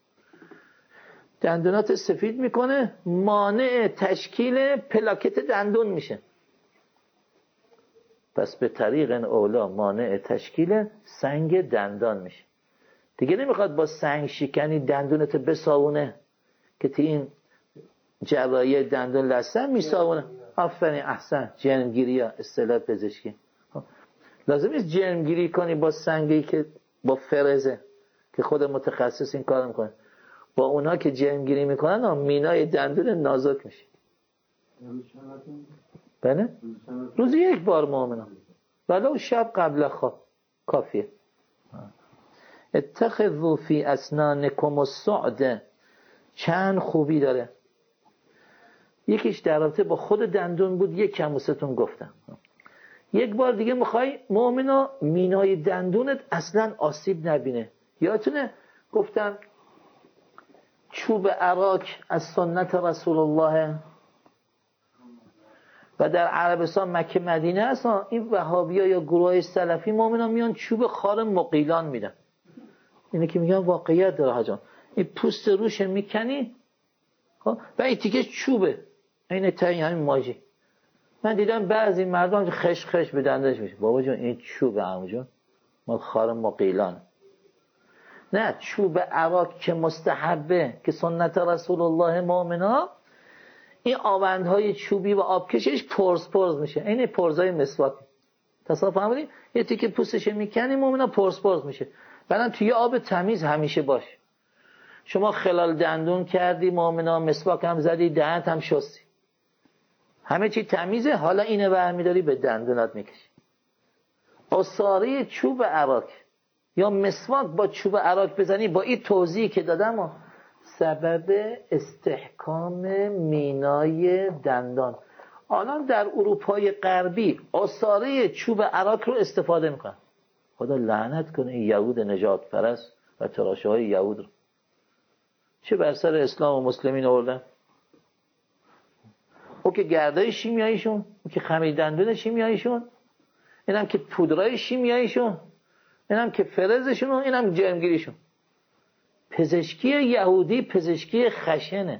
دندونات سفید میکنه، مانع تشکیل پلاکت دندون میشه. پس به طریق اولا مانع تشکیل سنگ دندان میشه. دیگه نمیخواد با سنگ شکنی دندونت بساونه که تی این جراحی دندون لثه میساونه. آفرین احسن، جرمگیری ها اصطلاح پزشکی. لازم نیست جرمگیری کنی با سنگی که با فرزه که خود متخصص این کار میکنه. با اونا که جرمگیری میکنن مینای دندون نازک میشه. بله؟ روزی یک بار مؤمنان، ولو شب قبل خواب کافیه. اتخذوا فی اسنانکم السعد چند خوبی داره. یکیش در رابطه با خود دندون بود، یک کم واسهتون گفتم. یک بار دیگه میخوای مؤمنا مینای دندونت اصلا آسیب نبینه. یادتونه گفتم چوب عراک از سنت رسول الله و در عربستان مکه مدینه اصلا این وهابیا یا گروه سلفی مؤمنا میان چوب خار مقیلان میدن. اینه که میگن واقعیت داره حاجان، این پوست روش میکنی و این تیکه چوبه، این تایی همین ماجی. من دیدم بعضی مردم خش خش به دندانش میشه. بابا جان این چوبه عمو جان، ما خار مقیلان. نه، چوب عراق که مستحبه که سنت رسول الله مؤمنا، این آوندهای چوبی و آبکشش پرز میشه. این پرزای مسواک. تصور فهمیدی؟ یه تیکه پوستش میکنی مؤمنا پرز میشه. بعدم توی آب تمیز همیشه باش. شما خلال دندون کردی مؤمنا، مسواک هم زدی، دهنت هم شستی، همه چی تمیزه، حالا اینو برمیداری به دندونات میکشی. عصاره چوب عراق یا مسواک با چوب عراق بزنی با این توضیحی که دادم سبب استحکام مینای دندان. الان در اروپای غربی عصاره چوب عراق رو استفاده میکنن. خدا لعنت کنه این یهود نجات پرست و تراشه های یهود رو. چه بر سر اسلام و مسلمین آوردن؟ او که گردای شیمیاییشون، او که خمیر دندون شیمیاییشون، اینم که پودرای شیمیاییشون، اینم که فرزشون و اینم جرمگیریشون. پزشکی یهودی پزشکی خشنه،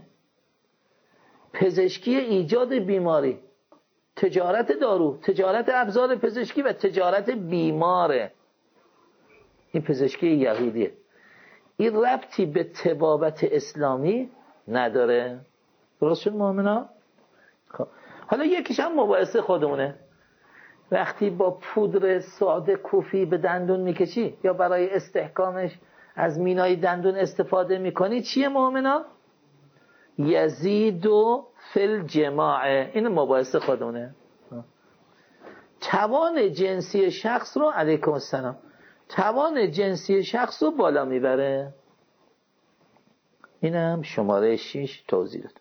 پزشکی ایجاد بیماری، تجارت دارو، تجارت ابزار پزشکی و تجارت بیماره. این پزشکی یهودیه. این ربطی به طبابت اسلامی نداره. درست شد مؤمنا؟ خب حالا یکیش هم مباحثه خودمونه. وقتی با پودر سعد کوفی به دندون میکشی یا برای استحکامش از مینای دندون استفاده میکنی، چیه مؤمنا؟ یزیدو فی الجماع. این مباحثه خودمونه. توان جنسی شخص رو علیکم السلام، توان جنسی شخص رو بالا میبره. اینم شماره 6 توضیح داد.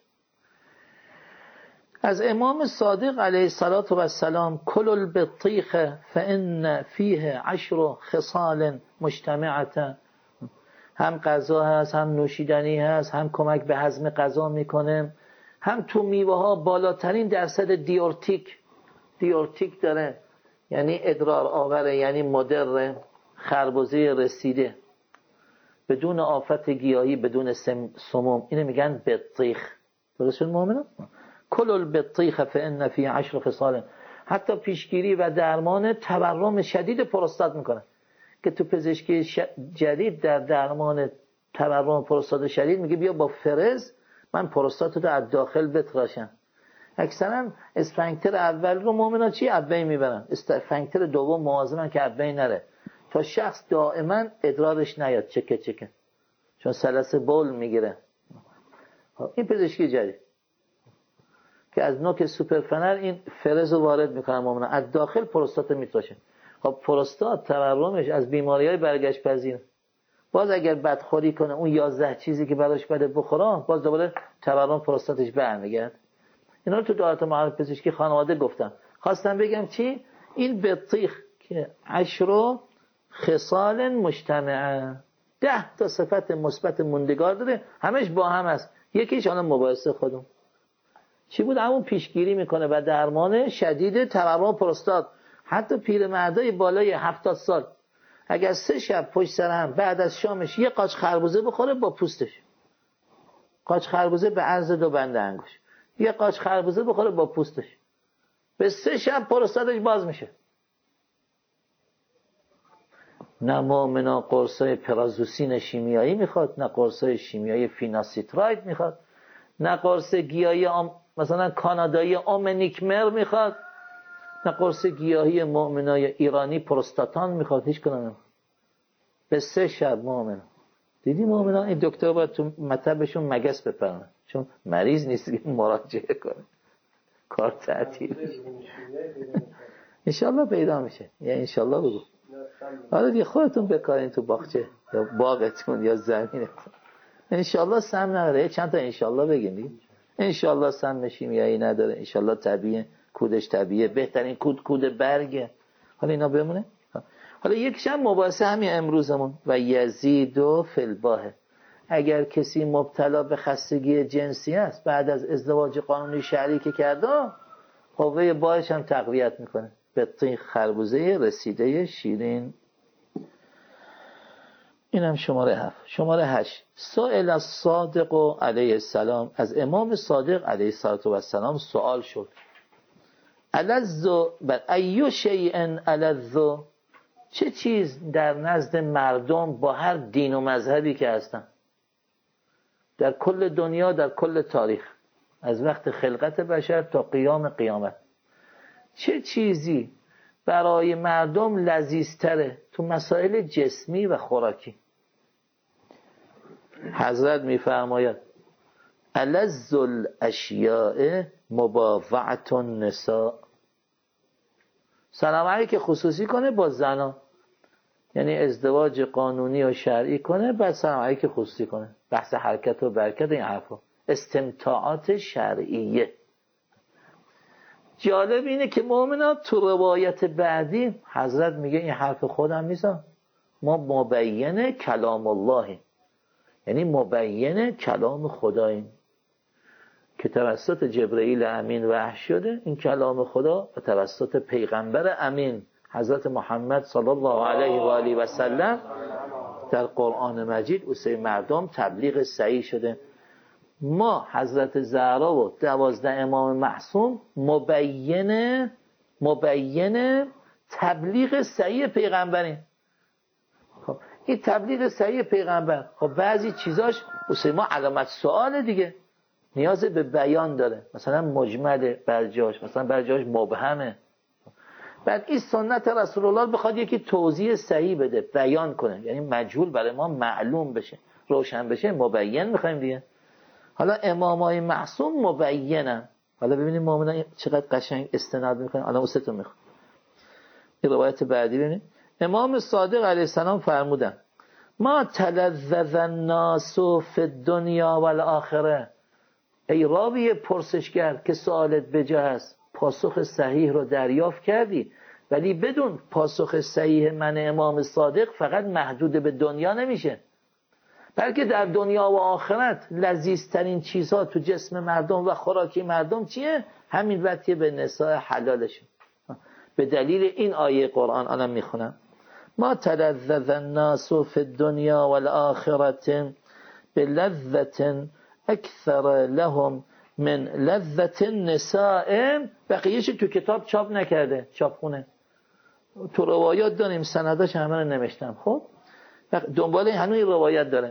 از امام صادق علیه السلام کل البطیخ فان فیه 10 خصال مجتمعه. هم غذا هست، هم نوشیدنی هست، هم کمک به هضم غذا میکنه، هم تو میوه ها بالاترین درصد دیورتیک داره، یعنی ادرار آوره، یعنی مدر، خربزه رسیده، بدون آفت گیاهی، بدون سموم. اینو میگن بطیخ. درست شد مؤمنان؟ کل البطیخ فان فی 10 خصال. حتی پیشگیری و درمان تورم شدید پروستات میکنه که تو پزشکی جدید در درمان تورم پروستات شدید میگه بیا با فرز من پروستاتو از داخل بتراشم. اکثرا اسفنکتر اول رو مؤمنا چی ابوین میبرن، اسفنکتر دوم مواظبن که ابوین نره تا شخص دائما ادرارش نیاد چکه چون سلس بول میگیره. این پزشکی جدید که از نوک سوپرفنر این فرز رو وارد میکنن مؤمنا، از داخل پروستات میتراشه. خب پروستات تورمش از بیماریهای برگشت پذیر، باز اگر بدخوری کنه اون 11 چیزی که براش بده بخوره باز دوباره تورم پروستاتش برمیگرد. اینا رو تو دعایت معارف پزشکی خانواده گفتم. خواستم بگم چی؟ این بطیخ که 10 خصال مجتمعه، 10 تا صفت مثبت موندگار داره، همش با هم است. یکیش الان مباحثه خودم چی بود؟ همون پیشگیری میکنه و درمان شدید تورم پروستات. حتی پیرمردای بالای 70 سال اگر 3 شب پشت سر هم بعد از شامش یه قاچ خربوزه بخوره با پوستش، قاچ خربوزه به عرض 2 بند انگشت، یه قاچ خربوزه بخوره با پوستش، به 3 شب پروستاتش باز میشه. نه مؤمنا قرصای پرازوسین شیمیایی میخواد، نه قرصای شیمیایی فیناسیتراید میخواد، نه قرص گیاهی مثلا کانادایی اومنیکمر میخواد، نه قرص گیاهی مؤمنای ایرانی پروستاتان میخواد، هیچ کنم. به 3 شب مؤمنا. دیدی مؤمنا این دکتر باید تو مطبشون مگس بپرنه چون مریض نیست که مراجعه کنه، کار تعطیل میشه. انشالله پیدا میشه، یا انشالله بگو. حالا دیگه خودتون بکارین تو باغچه یا باغتون یا زمینتون. انشالله سم نداره، چند تا انشالله بگین دیگه. انشالله سم شیمیایی نداره، انشالله طبیعیه، کودش طبیعیه، بهترین کود برگه. حالا اینا بمونه. حالا یکیش هم مباحثه همین امروزمون و یزید و فلباهه. اگر کسی مبتلا به خستگی جنسی است بعد از ازدواج قانونی شرعی که کرده، قوه باهش هم تقویت میکنه. بطیخ خربوزه رسیده شیرین. اینم شماره 7. شماره 8 سائل الصادق علیه السلام، از امام صادق علیه السلام سوال شد الذ بر ایو شیء الذ، چه چیز در نزد مردم با هر دین و مذهبی که هستن در کل دنیا، در کل تاریخ، از وقت خلقت بشر تا قیام قیامت، چه چیزی برای مردم لذیذتره تو مسائل جسمی و خوراکی؟ حضرت میفرماید الذ الاشیاء مباوعة النساء، سلام علیک خصوصی کنه با زنا، یعنی ازدواج قانونی و شرعی کنه بعد سلام علیک خصوصی کنه، بحث حرکت و برکت این حرفا، استمتاعات شرعیه. جالب اینه که مؤمنا تو روایت بعدی حضرت میگه این حرف خودم نیستم، ما مبین کلام الله، یعنی مبین کلام خداییم که توسط جبرئیل امین وحی شده. این کلام خدا و توسط پیغمبر امین حضرت محمد صلی الله علیه و آله و سلم در قرآن مجید واسه مردم تبلیغ صحیح شده. ما حضرت زهرا و 12 امام معصوم مبین تبلیغ صحیح پیغمبریم. خب این تبلیغ صحیح پیغمبر، خب بعضی چیزاش واسه ما علامت سوال دیگه، نیاز به بیان داره، مثلا مجمل برجاش، مثلا برجاش مبهمه. بعد این سنت رسول الله بخواد یکی توضیح صحیح بده، بیان کنه، یعنی مجهول برای ما معلوم بشه، روشن بشه، مبین میخوایم دیگه. حالا امامای معصوم مبینن. حالا ببینید مؤمنان چقدر قشنگ استناد میکنن. الان واسهتون میخوام این روایت بعدی ببینید. امام صادق علیه السلام فرمودن ما تلذذ الناس فی الدنیا والآخره، ای راوی پرسشگر که سوالت بجا است، پاسخ صحیح رو دریافت کردی، ولی بدون پاسخ صحیح من امام صادق فقط محدود به دنیا نمیشه، بلکه در دنیا و آخرت لذیذترین چیزها تو جسم مردم و خوراکی مردم چیه؟ همین وقتی به نساء حلالشون. به دلیل این آیه قرآن الان میخونم ما تلذذ الناس فی الدنیا والآخرة بلذة اکثر لهم من لذة النساء. بقیهش تو کتاب چاپ نکرده، چاپخونه تو روایات داریم، سنداش همه رو نوشتم. خب دنبال هنوز روایت داره.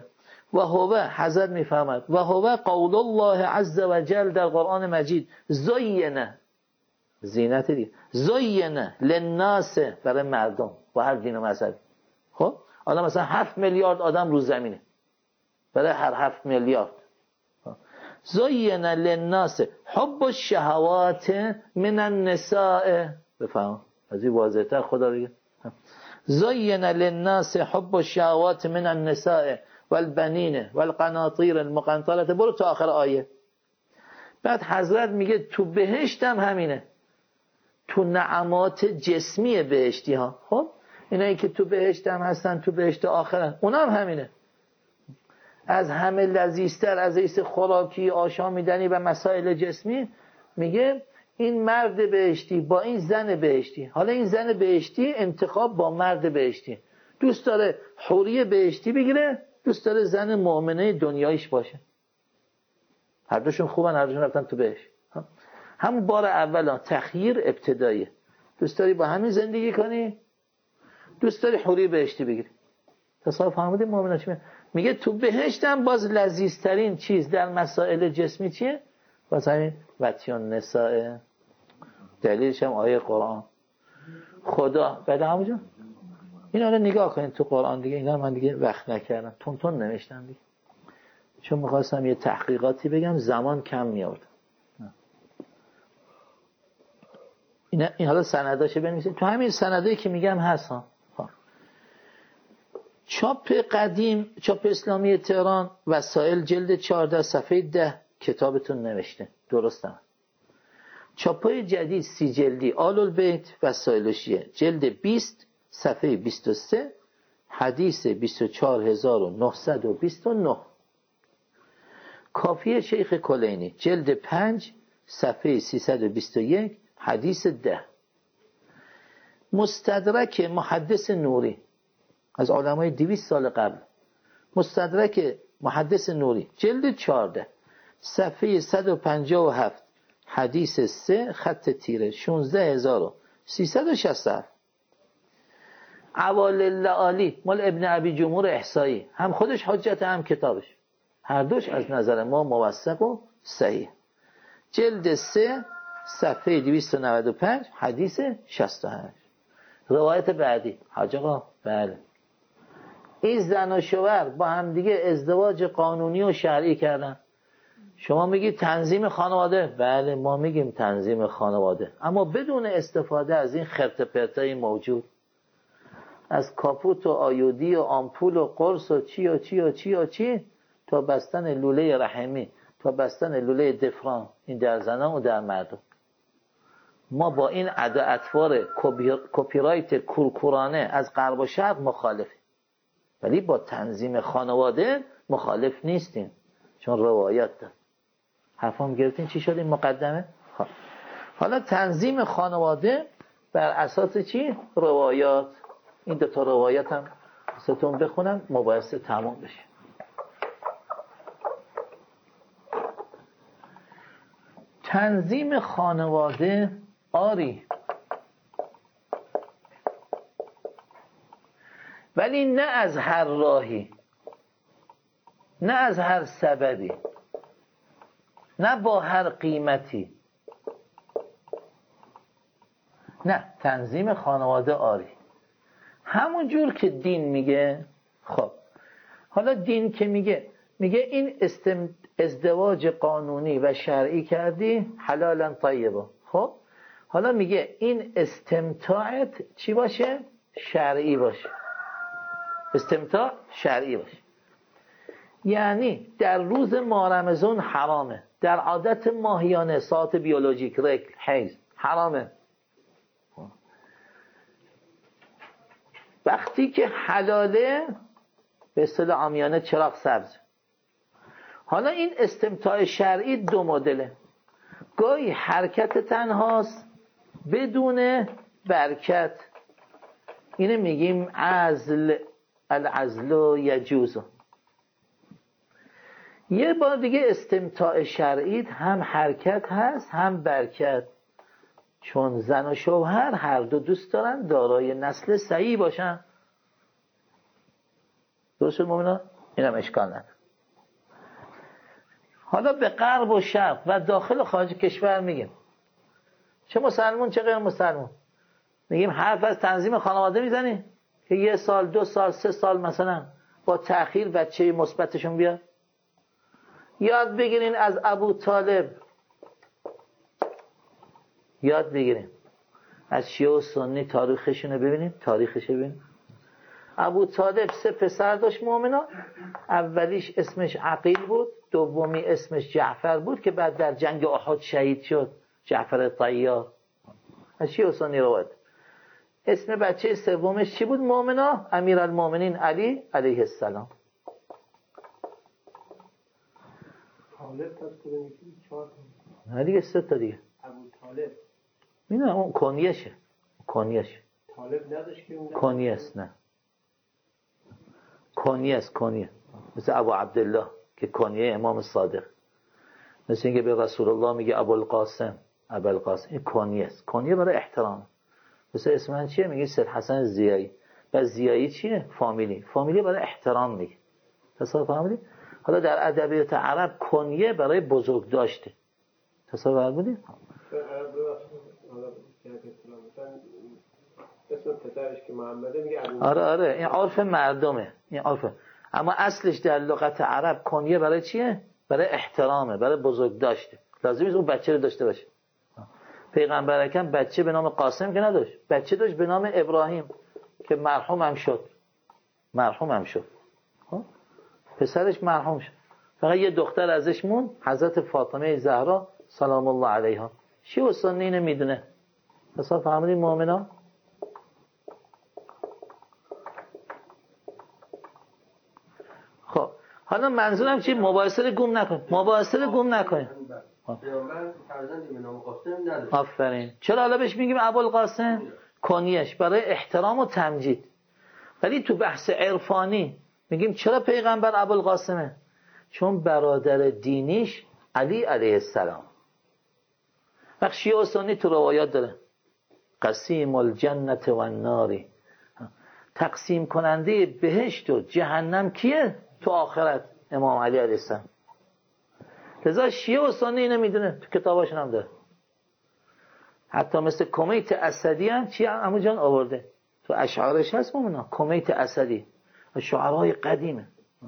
و هو حضرت میفهمد و هو قول الله عز و جل در قرآن مجید زینه زینت دیگه زینه للناس برای مردم و هر دین و مذهبی. خب حالا مثلا 7 میلیارد آدم رو زمینه برای هر 7 میلیارد زینه للناس حب الشهوات من النساء. بفهم از این واضح‌تر خدا بگه زینه للناس حب الشهوات من النساء والبنین والقناطیر المقنطره. برو تا آخر آیه. بعد حضرت میگه تو بهشت هم همینه، تو نعمات جسمی بهشتی ها. خب اینایی که تو بهشت هم هستن تو بهشت آخرن اونا هم همینه. از همه لذیذتر از حیث خوراکی آشامیدنی و مسائل جسمی میگه این مرد بهشتی با این زن بهشتی. حالا این زن بهشتی انتخاب با مرد بهشتی، دوست داره حوری بهشتی بگیره، دوست داره زن مؤمنه دنیایش باشه. هر دوشون خوبن، هر دوشون رفتن تو بهشت. همون بار اولا تخییر ابتداییه. دوست داری با همین زندگی کنی، دوست داری حوری بهشتی بگیری. تصاحب فهمیدین مؤمنه چی میگه؟ تو بهشت هم باز لذیذترین چیز در مسائل جسمی چیه؟ باز همین وتیان نساء. دلیلش هم آیه قرآن. خدا بعد همونجا اینا رو نگاه کنید تو قرآن دیگه. اینا من دیگه وقت نکردم، تون نوشتم دیگه، چون میخواستم یه تحقیقاتی بگم زمان کم می‌آورد. این حالا سنداشو بنویسید. تو همین سندایی که میگم هست ها. چاپ قدیم، چاپ اسلامی تهران، وسائل جلد 14 صفحه 10 کتابتون نوشته درستم. چاپای جدید 30 جلدی آل البیت وسائل شیعه جلد 20 صفحه 23 حدیث 24929. کافیه شیخ کلینی جلد 5 صفحه 321 حدیث 10. مستدرک محدث نوری از علمای 200 سال قبل. مستدرک محدث نوری جلد 14 صفحه 157 حدیث 3 خط تیره 16367. عوال اللعالی مال ابن ابی جمهور احصایی، هم خودش حجت هم کتابش، هر دوش از نظر ما موثق و صحیح. جلد 3 صفحه 295 حدیث 68. روایت بعدی حاج آقا بله این زن و شوهر با هم دیگه ازدواج قانونی و شرعی کردن. شما میگید تنظیم خانواده، بله ما میگیم تنظیم خانواده، اما بدون استفاده از این خرت پرتای موجود، از کاپوت و آیودی و آمپول و قرص و چی و چی و چی و چی تا بستن لوله رحمی، تا بستن لوله دفران، این در زنان و در مردم. ما با این عده اطوار کپی رایت کورکورانه از غرب و شرق مخالفیم، ولی با تنظیم خانواده مخالف نیستیم، چون روایات داریم. حرفام گرفتین چی شد این مقدمه؟ حالا تنظیم خانواده بر اساس چی؟ روایات. این دو تا روایت هم ستون بخونم مباحثه تمام بشه. تنظیم خانواده آری، ولی نه از هر راهی، نه از هر سببی، نه با هر قیمتی. نه، تنظیم خانواده آری همون جور که دین میگه. خب حالا دین که میگه این ازدواج قانونی و شرعی کردی حلالا طیبا. خب حالا میگه این استمتاعت چی باشه؟ شرعی باشه. استمتاع شرعی باشه، یعنی در روز ماه رمضان حرامه، در عادت ماهیانه ساعت بیولوژیک رکل حیض حرامه. وقتی که حلاله به اصطلاح عامیانه چراغ سبز. حالا این استمتاع شرعی دو مدله، گاهی حرکت تنهاست بدون برکت، اینه میگیم عزل، العزل یجوز. یه بار دیگه استمتاع شرعی هم حرکت هست هم برکت، چون زن و شوهر هر دو دوست دارن دارای نسل صحیح باشن. درست شد مومنان؟ اینم اشکال نداره. حالا به غرب و شرق و داخل و خارج کشور میگیم، چه مسلمون چه غیر مسلمون، میگیم حرف از تنظیم خانواده میزنی که 1 سال 2 سال 3 سال مثلا با تأخیر بچه مثبتشون بیاد. یاد بگیرین از ابو طالب، یاد بگیرین از شیعه و سنی تاریخشون رو ببینیم، تاریخش رو ببینیم. ابو طالب 3 پسر داشت مؤمنا، اولیش اسمش عقیل بود، دومی اسمش جعفر بود که بعد در جنگ احد شهید شد، جعفر طیار. از شیعه و سنی روایت. اسم بچه سومش چی بود مؤمنا؟ امیرالمؤمنین علی علیه السلام. طالب پس کدوم یکی؟ 4 تا. نه دیگه 3 تا دیگه. ابو طالب. نه اون کنیشه. کنیش. طالب نداشت که اون کنیس نه. کنیس کنیه. مثل ابو عبدالله که کنیه امام صادق. مثل اینکه به رسول الله میگه ابوالقاسم، ابوالقاسم. این کنیس. کنیه برای احترام. مثل اسم من چیه؟ میگه سید حسن زیایی. و زیایی چیه؟ فامیلی. فامیلی برای احترام میگه. تصور فهمیدی؟ حالا در ادبیات عرب کنیه برای بزرگ داشته. تصور فرمودی؟ اسم پسرش که محمده میگه ابو. آره این عرف مردمه، این عرف. اما اصلش در لغت عرب کنیه برای چیه؟ برای احترامه، برای بزرگ داشته. لازم نیست اون بچه رو داشته باشه. پیغمبر اکرم بچه به نام قاسم که نداشت، بچه داشت به نام ابراهیم که مرحوم هم شد. مرحوم هم شد. پسرش مرحوم شد. فقط یه دختر ازش مون، حضرت فاطمه زهرا سلام الله علیها. شیعه و سنی اینو میدونه. اصلا فهمیدین مؤمنا؟ خب حالا منظورم چی؟ مباحثه رو گم نکن. مباحثه رو گم نکن. پیامبر فرزندی به نام قاسم نداشت. آفرین. چرا حالا بهش میگیم ابوالقاسم؟ کنیش برای احترام و تمجید. ولی تو بحث عرفانی میگیم چرا پیغمبر ابوالقاسمه؟ چون برادر دینیش علی علیه السلام. وقت شیعه و سنی تو روایات داره قسیم الجنت و الناری، تقسیم کننده بهشت و جهنم کیه تو آخرت؟ امام علی علیه السلام. لذا شیعه و سنی اینو میدونه، تو کتاباشون هم داره. حتی مثل کمیت اسدی هم چی عمو جان آورده تو اشعارش هست مومنا. کمیت اسدی شعرهای قدیمه.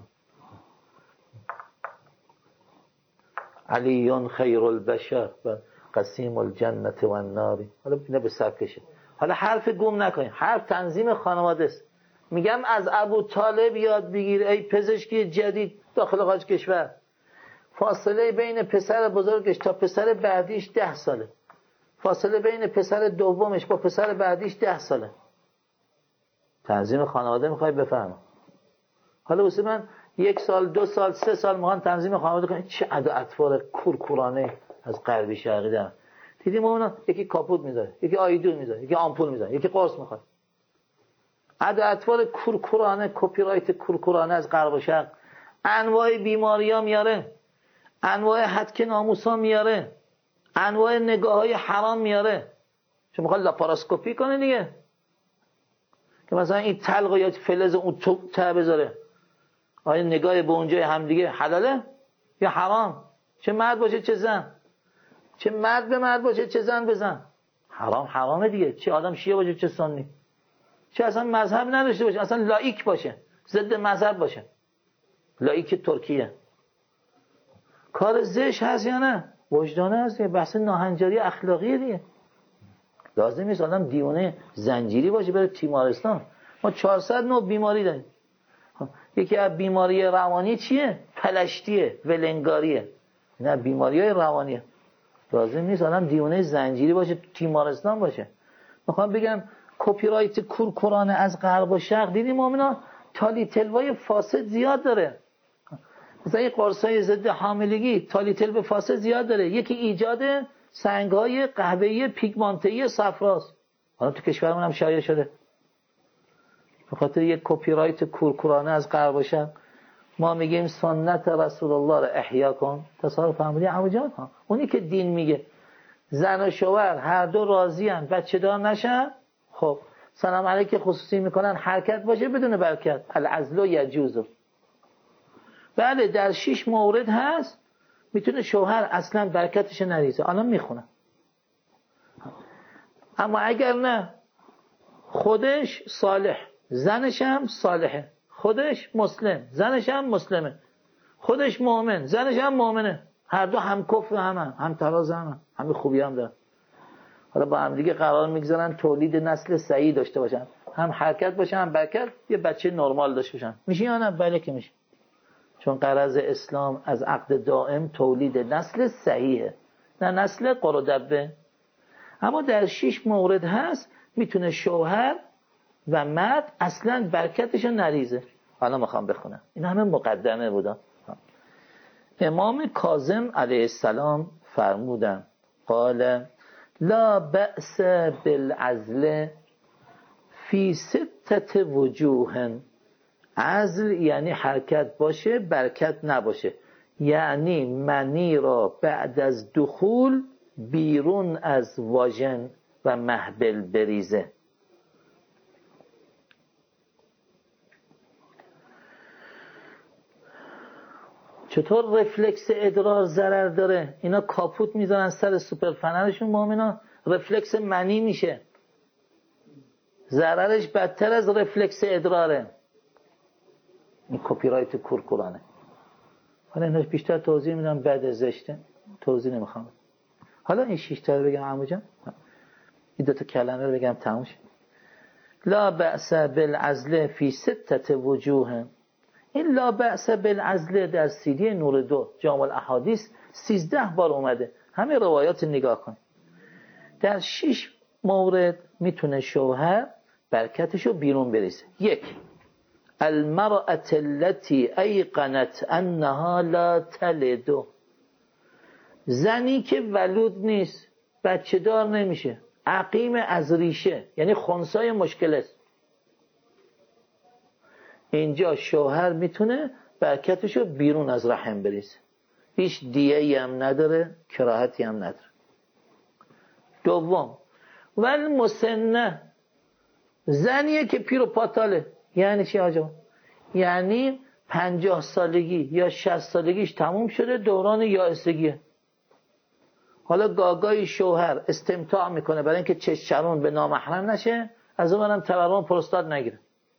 علیون خیر البشر و قسیم الجنت و النار. حالا اینا به سر کشه. حالا حرف گم نکنید، حرف تنظیم خانواده است. میگم از ابو طالب یاد بگیر ای پزشکی جدید داخل خارج کشور. فاصله بین پسر بزرگش تا پسر بعدیش 10 ساله. فاصله بین پسر دومش با پسر بعدیش 10 ساله. تنظیم خانواده میخوای بفهم. حالا واسه من 1 سال 2 سال 3 سال میخوان تنظیم خانواده کنن. چه عد اطوار کورکورانه از غربی شرقی دارن. دیدیم اونا یکی کاپوت میذاره، یکی آیدون میذاره، یکی آمپول میذاره، یکی قرص میخواد. عد اطوار کورکورانه، کپی رایت کورکورانه از غرب و شرق. انواع بیماری‌ها میاره، انواع هتک ناموسا میاره، انواع نگاه‌های حرام میاره. چون میخواد لاپاراسکوپی کنه دیگه، که مثلا این تلق یا فلز اون ته بذاره. آیا نگاه به اونجای هم دیگه حلاله یا حرام؟ چه مرد باشه چه زن، چه مرد به مرد باشه چه زن به زن، حرام حرامه دیگه. چه آدم شیعه باشه چه سنی، چه اصلا مذهب نداشته باشه، اصلا لایک باشه، ضد مذهب باشه، لایک ترکیه. کار زشت هست یا نه؟ وجدانه هست دیگه. بحث ناهنجاری اخلاقیه دیگه. لازم نیست آدم دیوانه زنجیری باشه بره تیمارستان. ما 400 نوع بیماری داریم. یکی از بیماری روانی چیه؟ پلشتیه، ولنگاریه. نه بیماری‌های روانیه. لازم نیست آدم دیوانه زنجیری باشه تیمارستان باشه. میخوام بگم کپی رایت کورکورانه از غرب و شرق دیدیم مؤمنا تالی تلوای فاسد زیاد داره. مثلا این قرصای ضد حاملگی تالی تلو فاسد زیاد داره. یکی ایجاد سنگ‌های قهوه‌ای پیگمانته‌ای صفراست. حالا تو کشورمون هم شایع شده. به خاطر یک کپی رایت کورکورانه از غرب و شرق ما میگیم سنت رسول الله را احیا کن. تصور فهمیدی عمو جان ها؟ اونی که دین میگه زن و شوهر هر دو راضی ان بچه دار نشن، خب سلام علیک خصوصی میکنن، حرکت باشه بدون برکت. العزل یجوز. بله در 6 مورد هست میتونه شوهر اصلا برکتش نریزه. الان میخونم. اما اگر نه، خودش صالح، زنش هم صالحه، خودش مسلم، زنش هم مسلمه، خودش مؤمن، زنش هم مؤمنه، هر دو هم کفر هم تراز همه خوبی هم دارن. حالا با هم دیگه قرار میگذارن تولید نسل صحیح داشته باشن، هم حرکت باشن هم برکت، یه بچه نرمال داشته باشن. میشه یا نه؟ بله که میشه. چون غرض اسلام از عقد دائم تولید نسل صحیحه، نه نسل قرودبه. اما در 6 مورد هست میتونه شوهر و مرد اصلا برکتشو نریزه. حالا میخوام بخونم. این همه مقدمه بودا. امام کاظم علیه السلام فرمودن قال لا بأس بالعزل فی 6 وجوه. عزل یعنی حرکت باشه برکت نباشه، یعنی منی را بعد از دخول بیرون از واژن و محبل بریزه. چطور رفلکس ادرار ضرر داره؟ اینا کاپوت میذارن سر سوپرفنرشون، مؤمنا رفلکس منی میشه، ضررش بدتر از رفلکس ادراره. این کپی رایت کورکورانه. حالا ایناش بیشتر توضیح میدم بعد زشته، توضیح نمیخوام. حالا این 6 تا رو بگم عمو جان، این 2 تا کلمه رو بگم تموم شد. لا بأس بالعزل فی 6 وجوه. این لا بأس بالعزل در سیدی نور 2 جامع الاحادیث 13 بار اومده. همه روایات نگاه کن. در 6 مورد میتونه شوهر برکتشو بیرون بریزه. 1. المرأة التي ایقنت انها لا تلد. زنی که ولود نیست، بچه دار نمیشه، عقیم از ریشه، یعنی خنثی مشکل است. اینجا شوهر میتونه برکتشو بیرون از رحم بریزه، هیچ دیه‌ای هم نداره، کراهتی هم نداره. 2. والمسنه، زنیه که پیر و پاتاله. یعنی چی آجا؟ یعنی 50 سالگی یا 60 سالگیش تموم شده، دوران یائسگیه. حالا گاگای شوهر استمتاع میکنه برای اینکه چشمون به نامحرم نشه، از اونم تورم پروستات نگیره،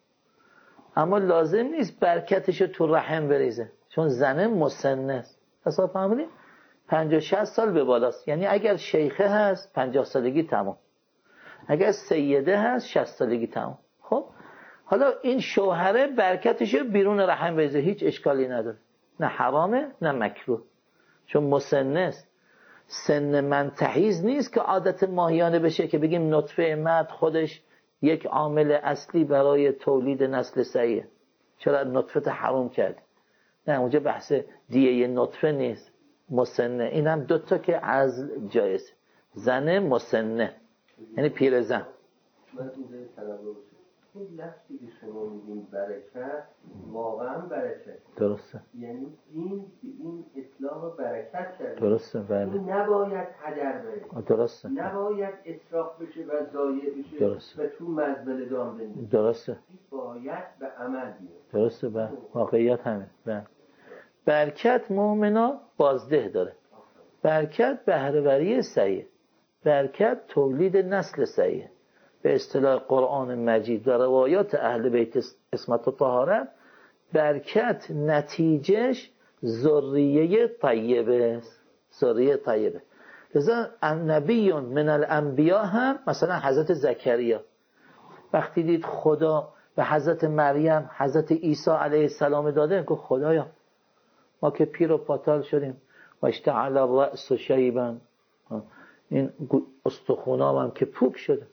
اما لازم نیست برکتشو تو رحم بریزه، چون زنه مسنه است. حساب فهمیدی؟ 50-60 سال به بالاست. یعنی اگر شیخه هست 50 سالگی تمام، اگر سیده هست 60 سالگی تمام. خب حالا این شوهره برکتشو بیرون رحم بریزه، هیچ اشکالی نداره، نه حرامه نه مکروه، چون مسنه است. سن منتحیز نیست که عادت ماهیانه بشه که بگیم نطفه مرد خودش یک عامل اصلی برای تولید نسل صحیحه، چرا نطفه حرام کرد؟ نه، اونجا بحث دیه نطفه نیست، مسنه. این هم 2 تا که عزل جایزه. زن مسنه یعنی پیر زن. من اینجا این لفظی که شما میگین برکت، واقعا برکت درسته، یعنی این اطلاق برکت کرده. درسته، بله. این نباید هدر بره، درسته، نباید اسراف بشه و ضایع بشه، درسته، و تو مزبله دام بندازه. درسته، این باید به عمل بیاد. درسته، بله. واقعیت همه. بله. برکت مؤمنا بازده داره. برکت بهره‌وری صحیح، برکت تولید نسل صحیح. به اصطلاح قرآن مجید و روایات اهل بیت عصمت و طهارت، برکت نتیجهش ذریه طیبه است. ذریه طیبه. لذا نبی من الانبیا هم مثلا حضرت زکریا وقتی دید خدا به حضرت مریم حضرت عیسی علیه السلام داده، گفت خدایا ما که پیر و پاتال شدیم و اشتعل الرأس شیبا، این استخونام هم که پوک شده،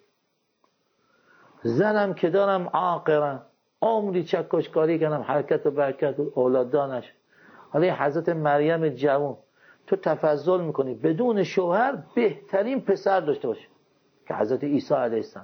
زنم که دارم عاقرم، عمری چکشکاری کردم، حرکت و برکت و اولاد دانش. حالا حضرت مریم جوان تو تفضل میکنی بدون شوهر بهترین پسر داشته باشه که حضرت عیسی علیه السلام.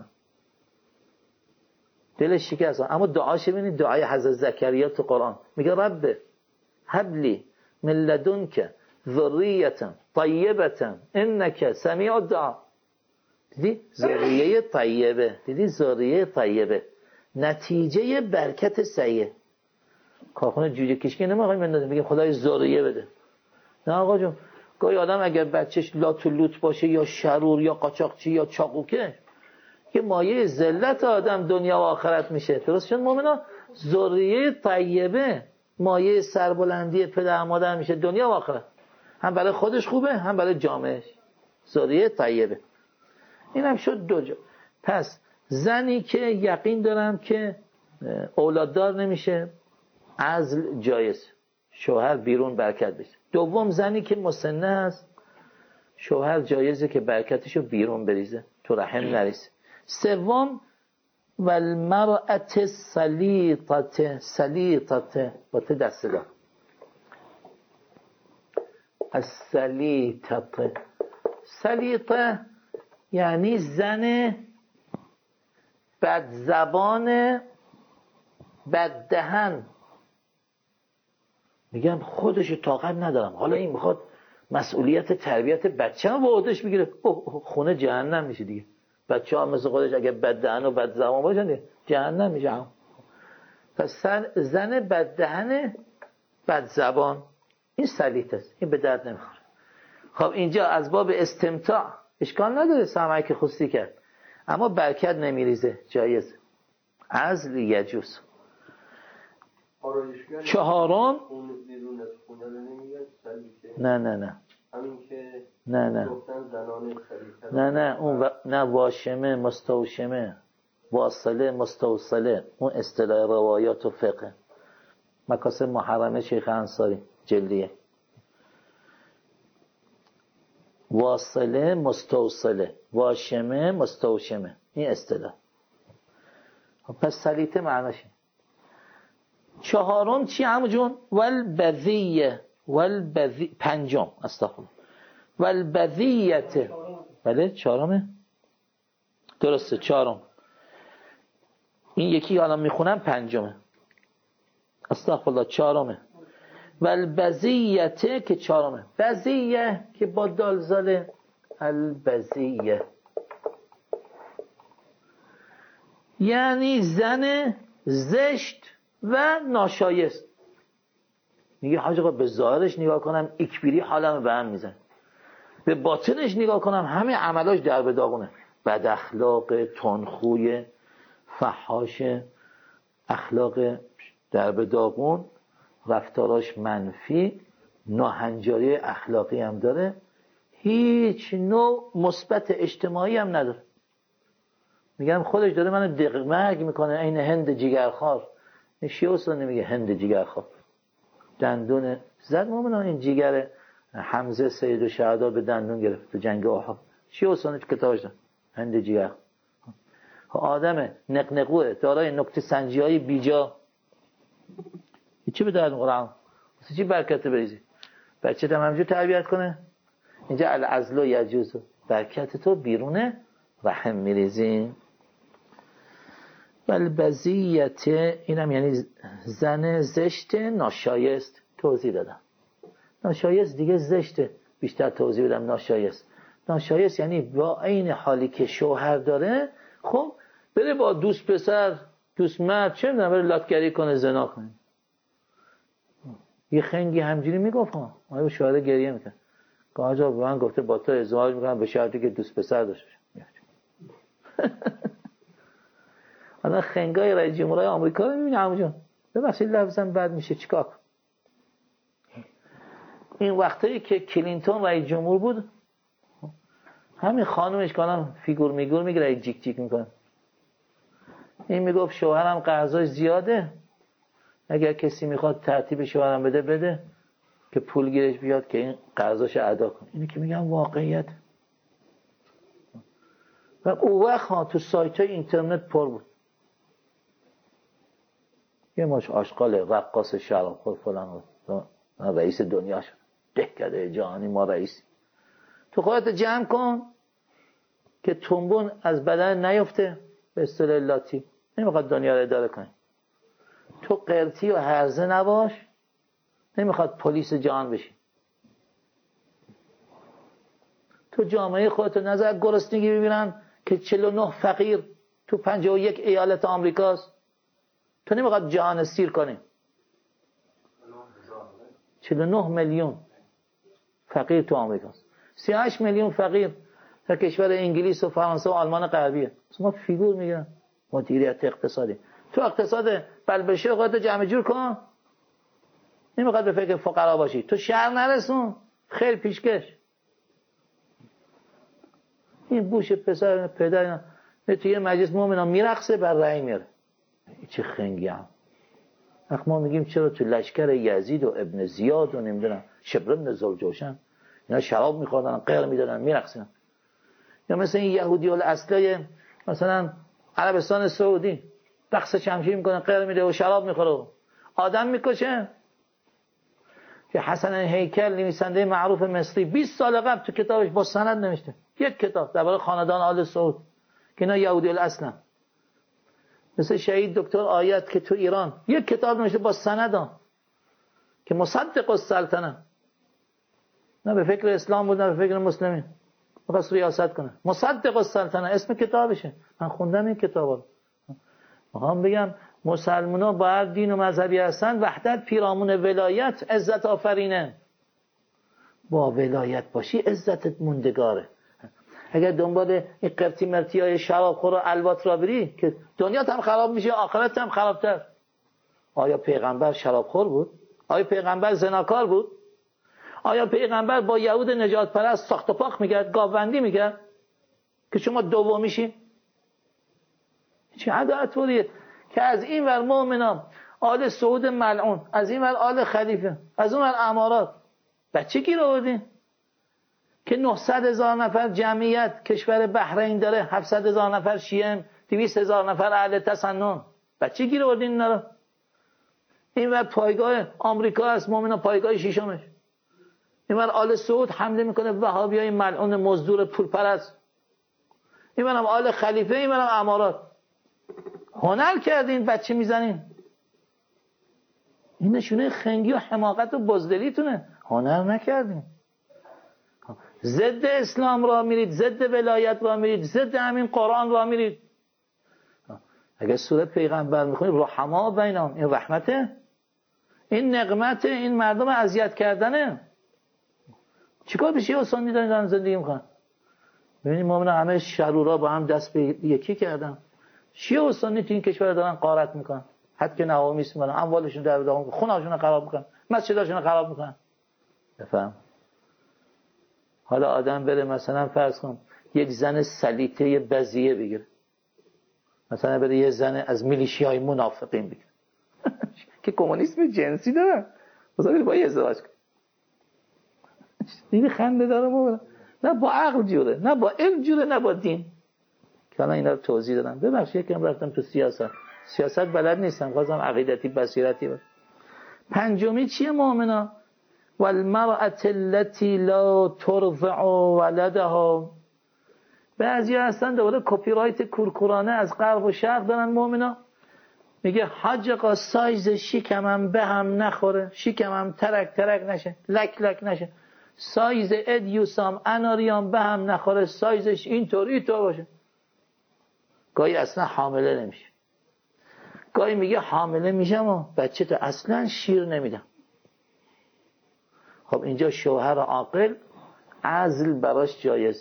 دلش شکست. اما دعاش ببینید، دعای حضرت زکریا تو قرآن میگه رب هب لی من لدنک ذریة طیبة انک سمیع الدعا. دیدی ذریه طیبه، دیدی ذریه طیبه نتیجه برکت صحیحه. کارخونه جوجه کشکی نمیخوایم بندازیم بگیم خدای ذریه بده، نه آقا جون، گاهی آدم اگر بچهش لات و لوت باشه یا شرور یا قاچاقچی یا چاقوکه، که مایه ذلت آدم دنیا و آخرت میشه. درست شد مومنا؟ ذریه طیبه مایه سربلندی پدر مادر میشه دنیا و آخرت، هم برای خودش خوبه هم برای جامعهش. ذریه طیبه. این هم شد دو جا. پس زنی که یقین دارم که اولاددار نمیشه، عزل جایز، شوهر بیرون برکت بشه. دوم زنی که مسنه است، شوهر جایزه که برکتشو بیرون بریزه، تو رحم نریزه. سوم والمرأة سلیطة، سلیطة با ته دست دار، السلیطة، سلیطة یعنی زن بد زبان بد دهن. میگم خودش طاقت ندارم، حالا این میخواد مسئولیت تربیت بچه هم با عهدهش بگیره، خونه جهنم میشه دیگه. بچه ها مثل خودش اگه بد دهن و بد زبان باشن جهنم میشه. پس زن بد دهن بد زبان این سلیط است، این به درد نمیخوره. خب اینجا از باب استمتاع اشکال نداره، سمعک خصوصی کرد، اما برکت نمیریزه، جایز، عزل یجوز. چهارم نه همین که نه اون نه واشمه مستوشمه، واصله مستوصله، اون اصطلاح روایات و فقه، مکاسب محرمه شیخ انصاری جلدیه. واصله مستوصله، واشمه مستوشمه، این اصطلاح. پس سلیطه معناش. چهارم چی عمو جون؟ والبذیه، پنجم استغفرالله، والبذیه. بله چهارمه، درسته چهارم. این یکی الان میخونم پنجمه، استغفرالله چهارمه. والبذیه که چهارمه، بذیه که با دال زاله، البذیه یعنی زن زشت و ناشایست. میگه حاج آقا به ظاهرش نگاه کنم اکبری حالمو به هم میزن، به باطنش نگاه کنم همه عملاش در به داغونه، بد اخلاق، تندخوی، فحاش، اخلاق در به داغون، رفتاراش منفی، ناهنجاری اخلاقی هم داره، هیچ نوع مثبت اجتماعی هم نداره. میگم خودش داره منو دغمگ میکنه، این هند جیگرخوار. این شیعه اصلا نمیگه هند جیگرخوار، دندون زد مومنا، این جیگر حمزه سید و شهدا به دندون گرفت تو جنگ احد. شیعه اصلا کتابش داره هند جیگر. آدم نقنقوه، دارای نکته سنجی های بیجا، چی به درد میخوره؟ چی برکت بریزی؟ بچه هم همجور تربیت کنه. اینجا العزل و یجوز، برکت تو بیرونه رحم میریزی. والبذیت اینم یعنی زن زشت ناشایست. توضیح دادم ناشایست دیگه زشته، بیشتر توضیح بدم. ناشایست یعنی با این حالی که شوهر داره، خب بره با دوست پسر دوست مرد چه میدونم بره لاتگری کنه، زنا کنه. یه خنگی همجوری میگفت ها، آیا شوهر گریه میکنه که آجا به من گفته با تو ازدواج میکنم به شرطی که دوست پسر داشته باشه. الان خنگای رئیس جمهورهای آمریکا رو میبینی عمو جان، ببخشید لفظم بد میشه چیکار کنم. این وقتایی که کلینتون رئیس جمهور بود، همین خانومش کنم فیگور میگور میگیره، جیک جیک میکنه. این میگفت شوهرم قرضاش زیاده، اگر کسی میخواد ترتیب شوهرم بده که پول گیرش بیاد که این قرضاش ادا کنه. اینی که میگم واقعیت. و اون وقت تو سایت های اینترنت پر بود، یه ماش آشغال رقاص شرابخور فلان رئیس دنیا شد، دهکده جهانی ما رئیسی. تو خودت جمع کن که تنبون از بدن نیفته، به اصطلاح لاتی نمیخواد دنیا رو اداره کنی. تو قرتی و هرزه نباش، نمیخواد پلیس جهان بشی. تو جامعه خودتو نظر گرسنگی ببینن که 49 فقیر تو 51 ایالت آمریکاست، تو نمیخواد جهان سیر کنی. 49 میلیون فقیر تو آمریکاست. 38 میلیون فقیر در کشور انگلیس و فرانسه و آلمان غربیه. ما فیگور میگیرن مدیریت اقتصادی. تو اقتصاد بلبشه خودت جمع جور کن. نمیخواد به فکر فقرا باشی. تو شهر نرسون. خیلی پیشکش. این بوش پسر پدر اینا توی یه مجلس مومنا میرقصه بر رأی میاره. چه خنگی هم. وقت ما میگیم چرا تو لشکر یزید و ابن زیاد و نمیدونم شبر ابن زلجوشن اینا شراب میخوردن غیر میدادن میرقصن. یا مثل این یهودی الاصلای مثلا عربستان سعودی رقص شمشیر میکنه غیر میده و شراب میخوره آدم میکشه. که حسن هیکل نویسنده معروف مصری 20 سال قبل تو کتابش با سند نوشته یک کتاب درباره خاندان آل سعود که اینا یهودی الاصلن. مثل شهید دکتر آیت که تو ایران یک کتاب نوشته با سند که مصدق السلطنه نه به فکر اسلام بود نه به فکر مسلمین می‌خواست ریاست کنه. مصدق السلطنه اسم کتابشه. من خوندم این کتابو رو. میخوام بگم مسلمان‌ها با هر دین و مذهبی هستن وحدت پیرامون ولایت عزت آفرینه. با ولایت باشی عزتت موندگاره. اگر دنبال این قرتی مرتی های شرابخور و الوات را بری که دنیات هم خراب میشه آخرت هم خرابتر. آیا پیغمبر شرابخور بود؟ آیا پیغمبر زناکار بود؟ آیا پیغمبر با یهود نجات پرست ساخت و پاک میکرد گاوبندی میکرد که شما دومیشی؟ چه عدالت بودیه که از این ور مؤمنان آل سعود ملعون از این ور آل خلیفه از اون ور امارات بچه گیر آوردین که 900,000 نفر جمعیت کشور بحرین داره 700,000 نفر شیعه 200,000 نفر اهل تسنن بچه گیر آوردین اینا رو. این ور پایگاه آمریکا است مؤمنان پایگاه شیشمش. این ور آل سعود حمله میکنه وهابیای ملعون مزدور پولپرست. این ور هم آل خلیفه این ور هم امارات. هنر کردین بچه میزنین. این نشونه خنگی و حماقت و بزدلیتونه. هنر نکردین. ضد اسلام را میرید ضد ولایت را میرید ضد همین قرآن را میرید. اگر سوره پیغمبر میخونید رحما بینهم این رحمته این نقمته این مردم اذیت کردنه. چیکار به شیعه و سنی دارن زندگی میکنن؟ ببینید مؤمنا همه شرورا با هم دست به یکی کردن. شیعه و سنی تو این کشور دارن غارت میکنن حد که نوامیس میکنن اموالشون در بداغ میکنن خونه‌شون خراب میکنن مسجداشون خراب میکنن. بفهم. حالا آدم بره مثلا فرض کن یک زن سلیطه بزیه بگیره مثلا بره یه زن از میلیشیای منافقین بگیره که کمونیسم جنسی دارن مثلا با یه ازدواج کن. دیگه خنده داره ما نه با عقل جوره نه با علم جوره نه با دین که الان اینا رو توضیح دادم. ببخشید یکم رفتم تو سیاست بلد نیستم خواستم عقیدتی بصیرتی باشه. پنجمی چیه مؤمنا؟ والمرأة التي لا ترضع ولدها. بعضی هستن دوباره کپی رایت کورکورانه از غرب و شرق دارن مؤمنا. میگه حاج آقا سایز شکمم به هم نخوره شکمم ترک نشه لک نشه سایز ادیوسام اناریام به هم نخوره سایزش اینطور باشه. گاهی اصلا حامله نمیشه. گاهی میگه حامله میشم و بچه تو اصلا شیر نمیدم. خب اینجا شوهر عاقل عزل براش جایزه.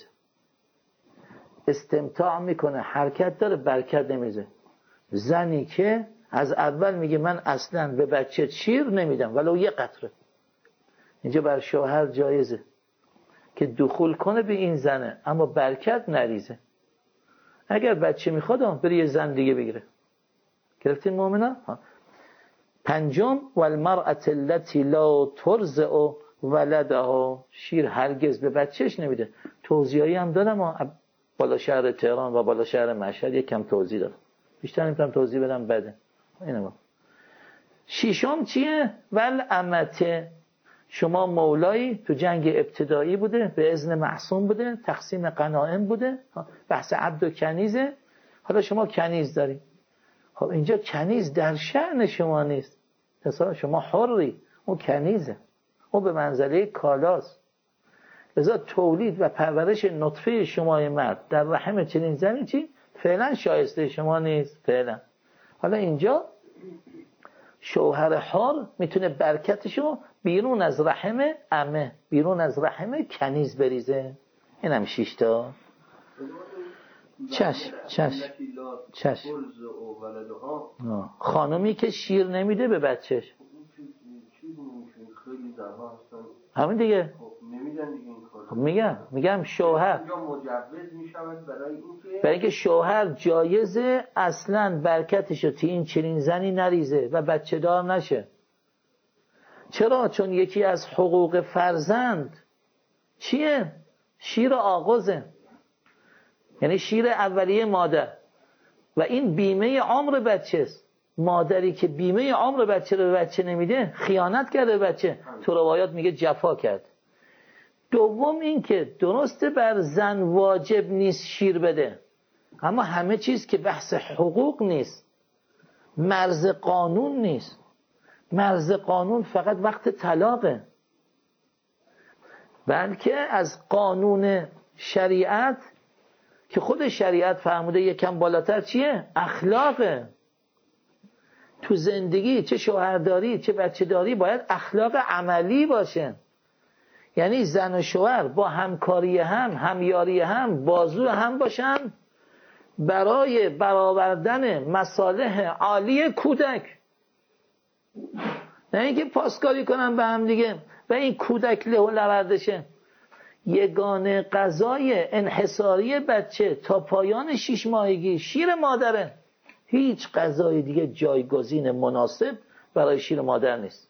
استمتاع میکنه حرکت داره برکت نمیزه. زنی که از اول میگه من اصلا به بچه شیر نمیدم ولو یه قطره اینجا بر شوهر جایزه که دخول کنه به این زنه اما برکت نریزه. اگر بچه میخواد بره یه زن دیگه بگیره. گرفتین مؤمنا؟ پنجم والمرأة التي لا ترضع ولدها شیر هرگز به بچهش نمیده. توضیحی هم دادم بالا شهر تهران و بالا شهر مشهد یک کم توضیح دادم بیشتر نمیتونم توضیح بدم بده. اینو ششم چیه؟ والامته شما مولایی تو جنگ ابتدایی بوده به اذن معصوم بوده تقسیم غنایم بوده بحث عبد و کنیزه. حالا شما کنیز داری. خب اینجا کنیز در شأن شما نیست. مثلا شما حری اون کنیزه اون به منزله کالاست. لذا تولید و پرورش نطفه شما مرد در رحم چنین زنی چی؟ فعلا شایسته شما نیست فعلا. حالا اینجا شوهر حر میتونه برکتشو بیرون از رحم عمه، بیرون از رحم کنیز بریزه. این هم 6 تا. چشم. خانومی که شیر نمیده به بچهش، همین دیگه. میگم شوهر، برای اینکه شوهر جایزه اصلا برکتشو تی این چنین زنی نریزه و بچه دار نشه. چرا؟ چون یکی از حقوق فرزند چیه؟ شیر آغازه، یعنی شیر اولیه مادر، و این بیمه عمر بچه است. مادری که بیمه عمر بچه رو به بچه نمیده خیانت کرده بچه، تو روایات میگه جفا کرد. دوم این که درسته بر زن واجب نیست شیر بده، اما همه چیز که بحث حقوق نیست، مرز قانون نیست. مرز قانون فقط وقت طلاقه، بلکه از قانون شریعت که خود شریعت فرموده یکم بالاتر چیه؟ اخلاقه. تو زندگی چه شوهرداری چه بچه داری باید اخلاق عملی باشه. یعنی زن و شوهر با همکاری همیاری بازو هم باشن برای برآوردن مصالح عالی کودک، نه اینکه پاسکاری کنن به هم دیگه و این کودک له و لوردشه. یگانه غذای انحصاری بچه تا پایان 6 ماهگی شیر مادره. هیچ غذای دیگه جایگزین مناسب برای شیر مادر نیست.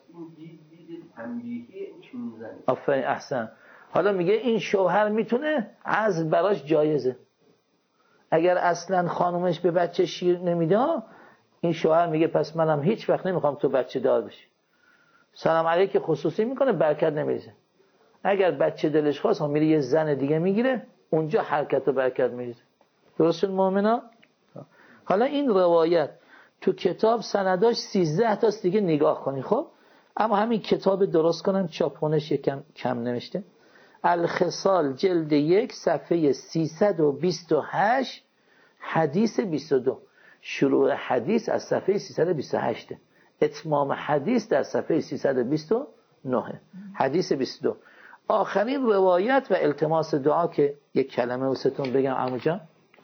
آفرین، احسن. حالا میگه این شوهر میتونه عزل براش جایزه. اگر اصلا خانومش به بچه شیر نمیده، این شوهر میگه پس منم هیچ وقت نمیخوام تو بچه دار بشی. سلام علیک خصوصی میکنه، برکت نمیریزه. اگر بچه دلش خواست میره یه زن دیگه میگیره، اونجا حرکت و برکت میریزه. درست شد مؤمنا؟ حالا این روایت تو کتاب سنداش 13 تاست دیگه نگاه کنی. خب اما همین کتاب درست کنم، چاپخونه‌اش یکم کم نوشته. الخصال جلد 1 صفحه 328 حدیث 22. شروع حدیث از صفحه 328، اتمام حدیث در صفحه 329. حدیث 22 آخرین روایت و التماس دعا که یک کلمه واسهتون بگم عمو جان.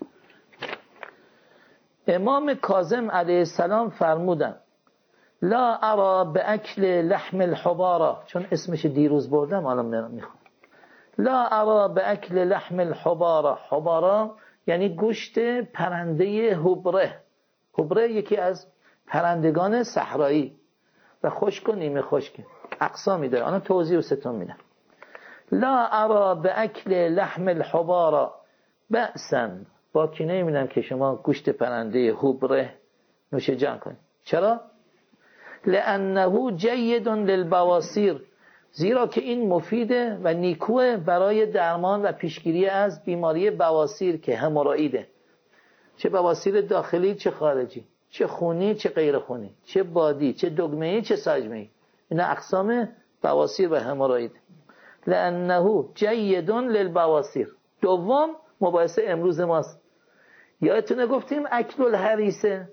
امام کاظم علیه السلام فرمودن لا ارى باکل لحم الحبارة، چون اسمش دیروز بردم الان میخوام. لا ارى باکل لحم الحبارة. حبارة یعنی گوشت پرنده هبره. هبره یکی از پرندگان صحرایی و خشک و نیمه خشک، اقسامی داره. آن توضیح واسهتون میدم. لا ارى باکل لحم الحبارة بأسا، با کی نمیدم که شما گوشت پرنده هبره نوش جان کنید. چرا؟ لانه جید للبواسیر، زیرا که این مفیده و نیکوه برای درمان و پیشگیری از بیماری بواسیر که همورائیده. چه بواسیر داخلی چه خارجی، چه خونی چه غیر خونی، چه بادی چه دگمه‌ای چه ساجمه‌ای، اینا اقسام بواسیر و همورائید. لانه جید للبواسیر. دوم مباحثه امروز ماست. یادتونه گفتیم اکل الحریسه،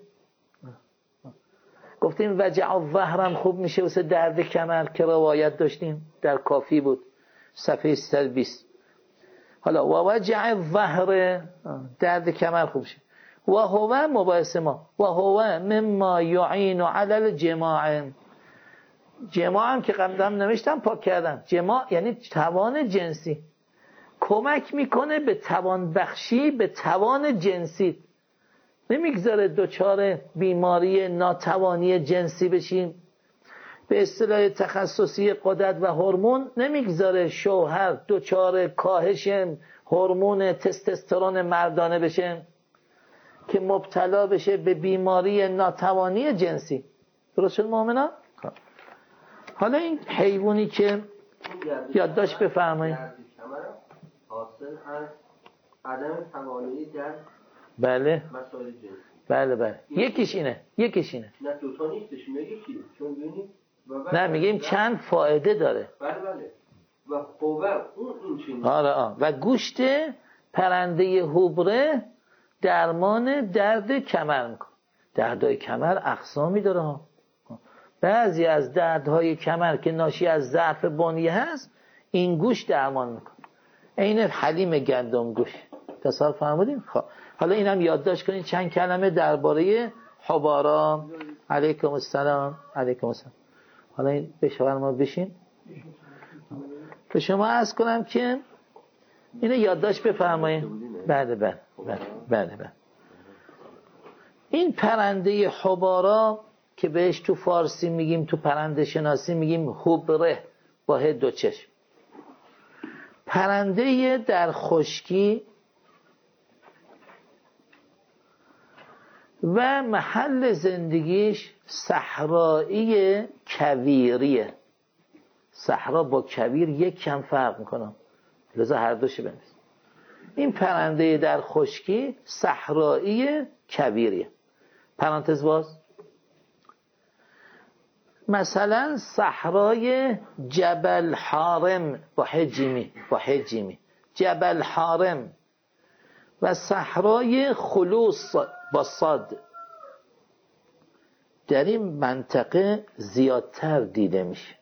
گفتیم وجع الظهرم خوب میشه واسه درد کمر که روایت داشتیم در کافی بود صفحه 320. حالا و وجع الظهر درد کمر خوب شه. و هو مباحث ما و هو مما یعین علی الجماع. جماع هم که قبلا نوشتم پاک کردم. جماع یعنی توان جنسی، کمک میکنه به توان بخشی به توان جنسی. نمیگذاره دچار بیماری ناتوانی جنسی بشیم. به اصطلاح تخصصی غدد و هورمون نمیگذاره شوهر دچار کاهش هورمون تستوسترون مردانه بشه که مبتلا بشه به بیماری ناتوانی جنسی. درست شد مؤمنا؟ حالا این حیوانی که یادداشت بفرمایید حاصل از عدم توانایی در بله مسائل جنسی. بله یکیش اینه نه دوتا نیستش، اینه یکی. چون ببینید نه میگیم چند فایده داره. بله و هوه اون چیه. آره و گوشت پرنده هبره درمان درد کمر میکنه. دردای کمر اقسامی داره ها. بعضی از دردهای کمر که ناشی از ضعف بنیه هست این گوش درمان میکنه. این حلیم گندم گوش تصور فرمودین؟ خب حالا اینم یادداشت کنید چند کلمه درباره حبارا. علیکم السلام. علیکم السلام. حالا این بشور ما بشین به شما عرض کنم که اینو یادداشت بفرمایید. بله. این پرنده حبارا که بهش تو فارسی میگیم، تو پرنده شناسی میگیم حبره با دو چشم، پرنده در خشکی و محل زندگیش صحرایی کویریه. صحرا با کویر یک کم فرق میکنه، لذا هر دوشه بنویس. این پرنده در خشکی صحرایی کویریه. پرانتز باز. مثلا صحرای جبل حارم با حجیمی جبل حارم و صحرای خلوص با صاد در این منطقه زیادتر دیده میشه.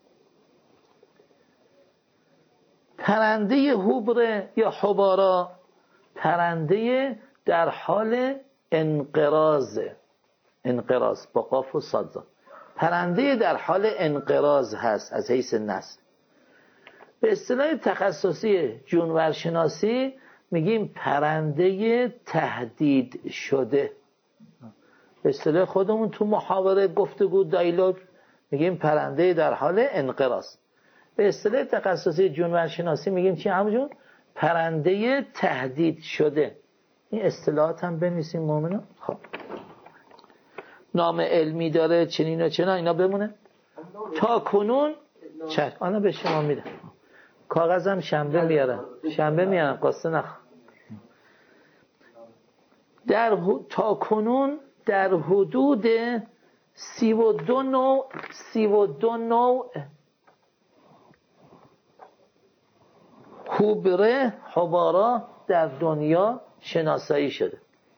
پرنده حبره یا حبارا پرنده در حال انقراض با قاف و صاد. پرنده در حال انقراض هست از حیث نسل. به اصطلاح تخصصی جونورشناسی میگیم پرنده تهدید شده. به اصطلاح خودمون تو محاوره گفتگو دایلوگ میگیم پرنده در حال انقراض. به اصطلاح تخصصی جونورشناسی میگیم چی همون؟ پرنده تهدید شده. این اصطلاحات هم بنویسیم مومنان. خب نام علمی داره چنین و چنان، اینا بمونه تا کنون. چشم آنها به شما میدم. کاغذم شنبه میارم قصه نخ. تا کنون در حدود 32 نوع حبارا در دنیا شناسایی شده.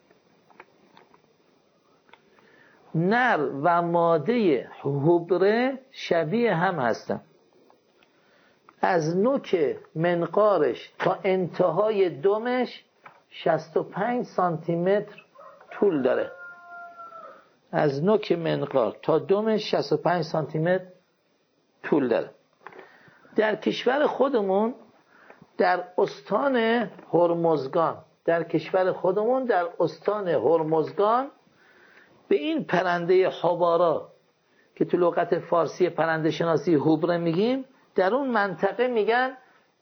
نر و ماده حبره شبیه هم هستن. از نوک منقارش تا انتهای دمش 65 سانتی متر طول داره. از نوک منقار تا دمش 65 سانتی متر طول داره. در کشور خودمون در استان هرمزگان به این پرنده حبارا که تو لغت فارسی پرنده شناسی حبره میگیم، در اون منطقه میگن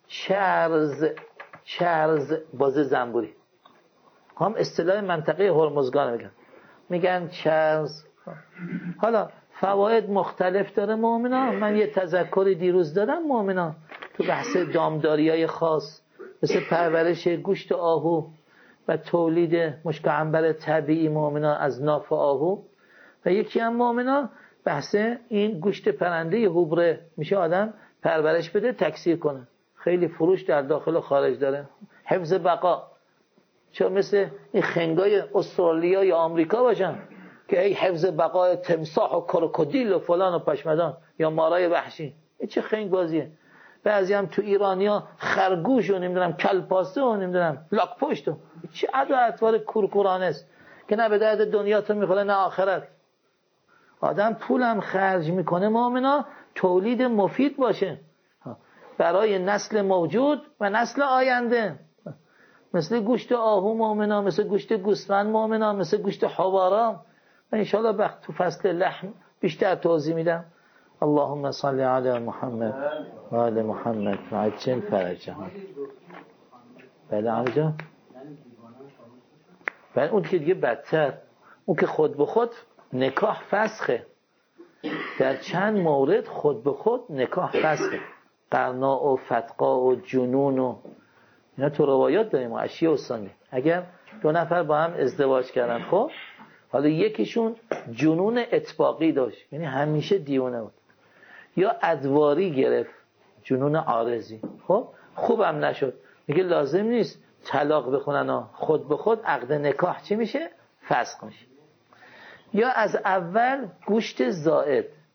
چرز باز زنبوری. هم اصطلاح منطقه هرمزگان میگن چرز. حالا فواید مختلف داره مومنا. من یه تذکری دیروز دادم مومنا تو بحث دامداریای خاص مثل پرورش گوشت آهو و تولید مشک عنبر طبیعی مومنا از ناف آهو، و یکی هم مومنا بحث این گوشت پرنده حبره میشه آدم پرورش بده تکثیر کنه. خیلی فروش در داخل و خارج داره. حفظ بقا. چون مثل این خنگای استرالیا یا آمریکا باشن که ای حفظ بقای تمساح و کروکودیل و فلان و پشمدان یا مارای وحشی. این چه خنگ بازیه. بعضی هم تو ایرانیا خرگوش و نمیدونم کلپاسه و نمیدونم لاک پشت و چه عد و اطوار کورکورانه است که نه به درد دنیا تو میخوره نه آخرت. آدم پولم خرج میکنه مومنا تولید مفید باشه برای نسل موجود و نسل آینده. مثل گوشت آهو مومنا، مثل گوشت گوسفند مومنا، مثل گوشت حبارا. و انشاءالله وقت تو فصل لحم بیشتر توضیح میدم. اللهم صل علی محمد و آل محمد و عجل فرجهم. بله آنجا. بله اون که دیگه بدتر، اون که خود به خود نکاح فسخه. در چند مورد خود به خود نکاح فسخه. قرنا و فتقا و جنون و اینا تو روایات داریم. اشیاء استانی اگر دو نفر با هم ازدواج کردن، خب حالا یکیشون جنون اطباقی داشت، یعنی همیشه دیونه بود، یا ادواری گرفت، جنون عارضی، خب خوبم نشد، میگه لازم نیست طلاق بخونن، خود به خود عقد نکاح چی میشه؟ فسخ میشه. یا از اول گوشت زائد،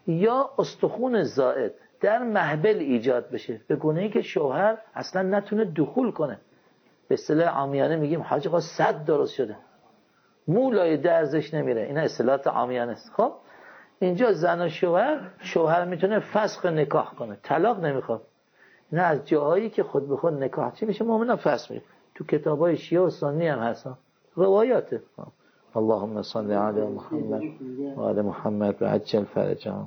یا استخون زائد در محبل ایجاد بشه به گونه‌ای که شوهر اصلا نتونه دخول کنه. به اصطلاح عامیانه میگیم حاج آقا صد درست شده، مولای درزش نمیره. اینا اصطلاحات عامیانه است. خب اینجا زن و شوهر میتونه فسخ نکاح کنه، طلاق نمیخواد. اینا از جاهایی که خود به خود نکاح چی میشه مؤمنا فسخ میشه. تو کتابای شیعه و سنی هم هستن روایاته. اللهم صل علی محمد و آل محمد و عجل فرجهم.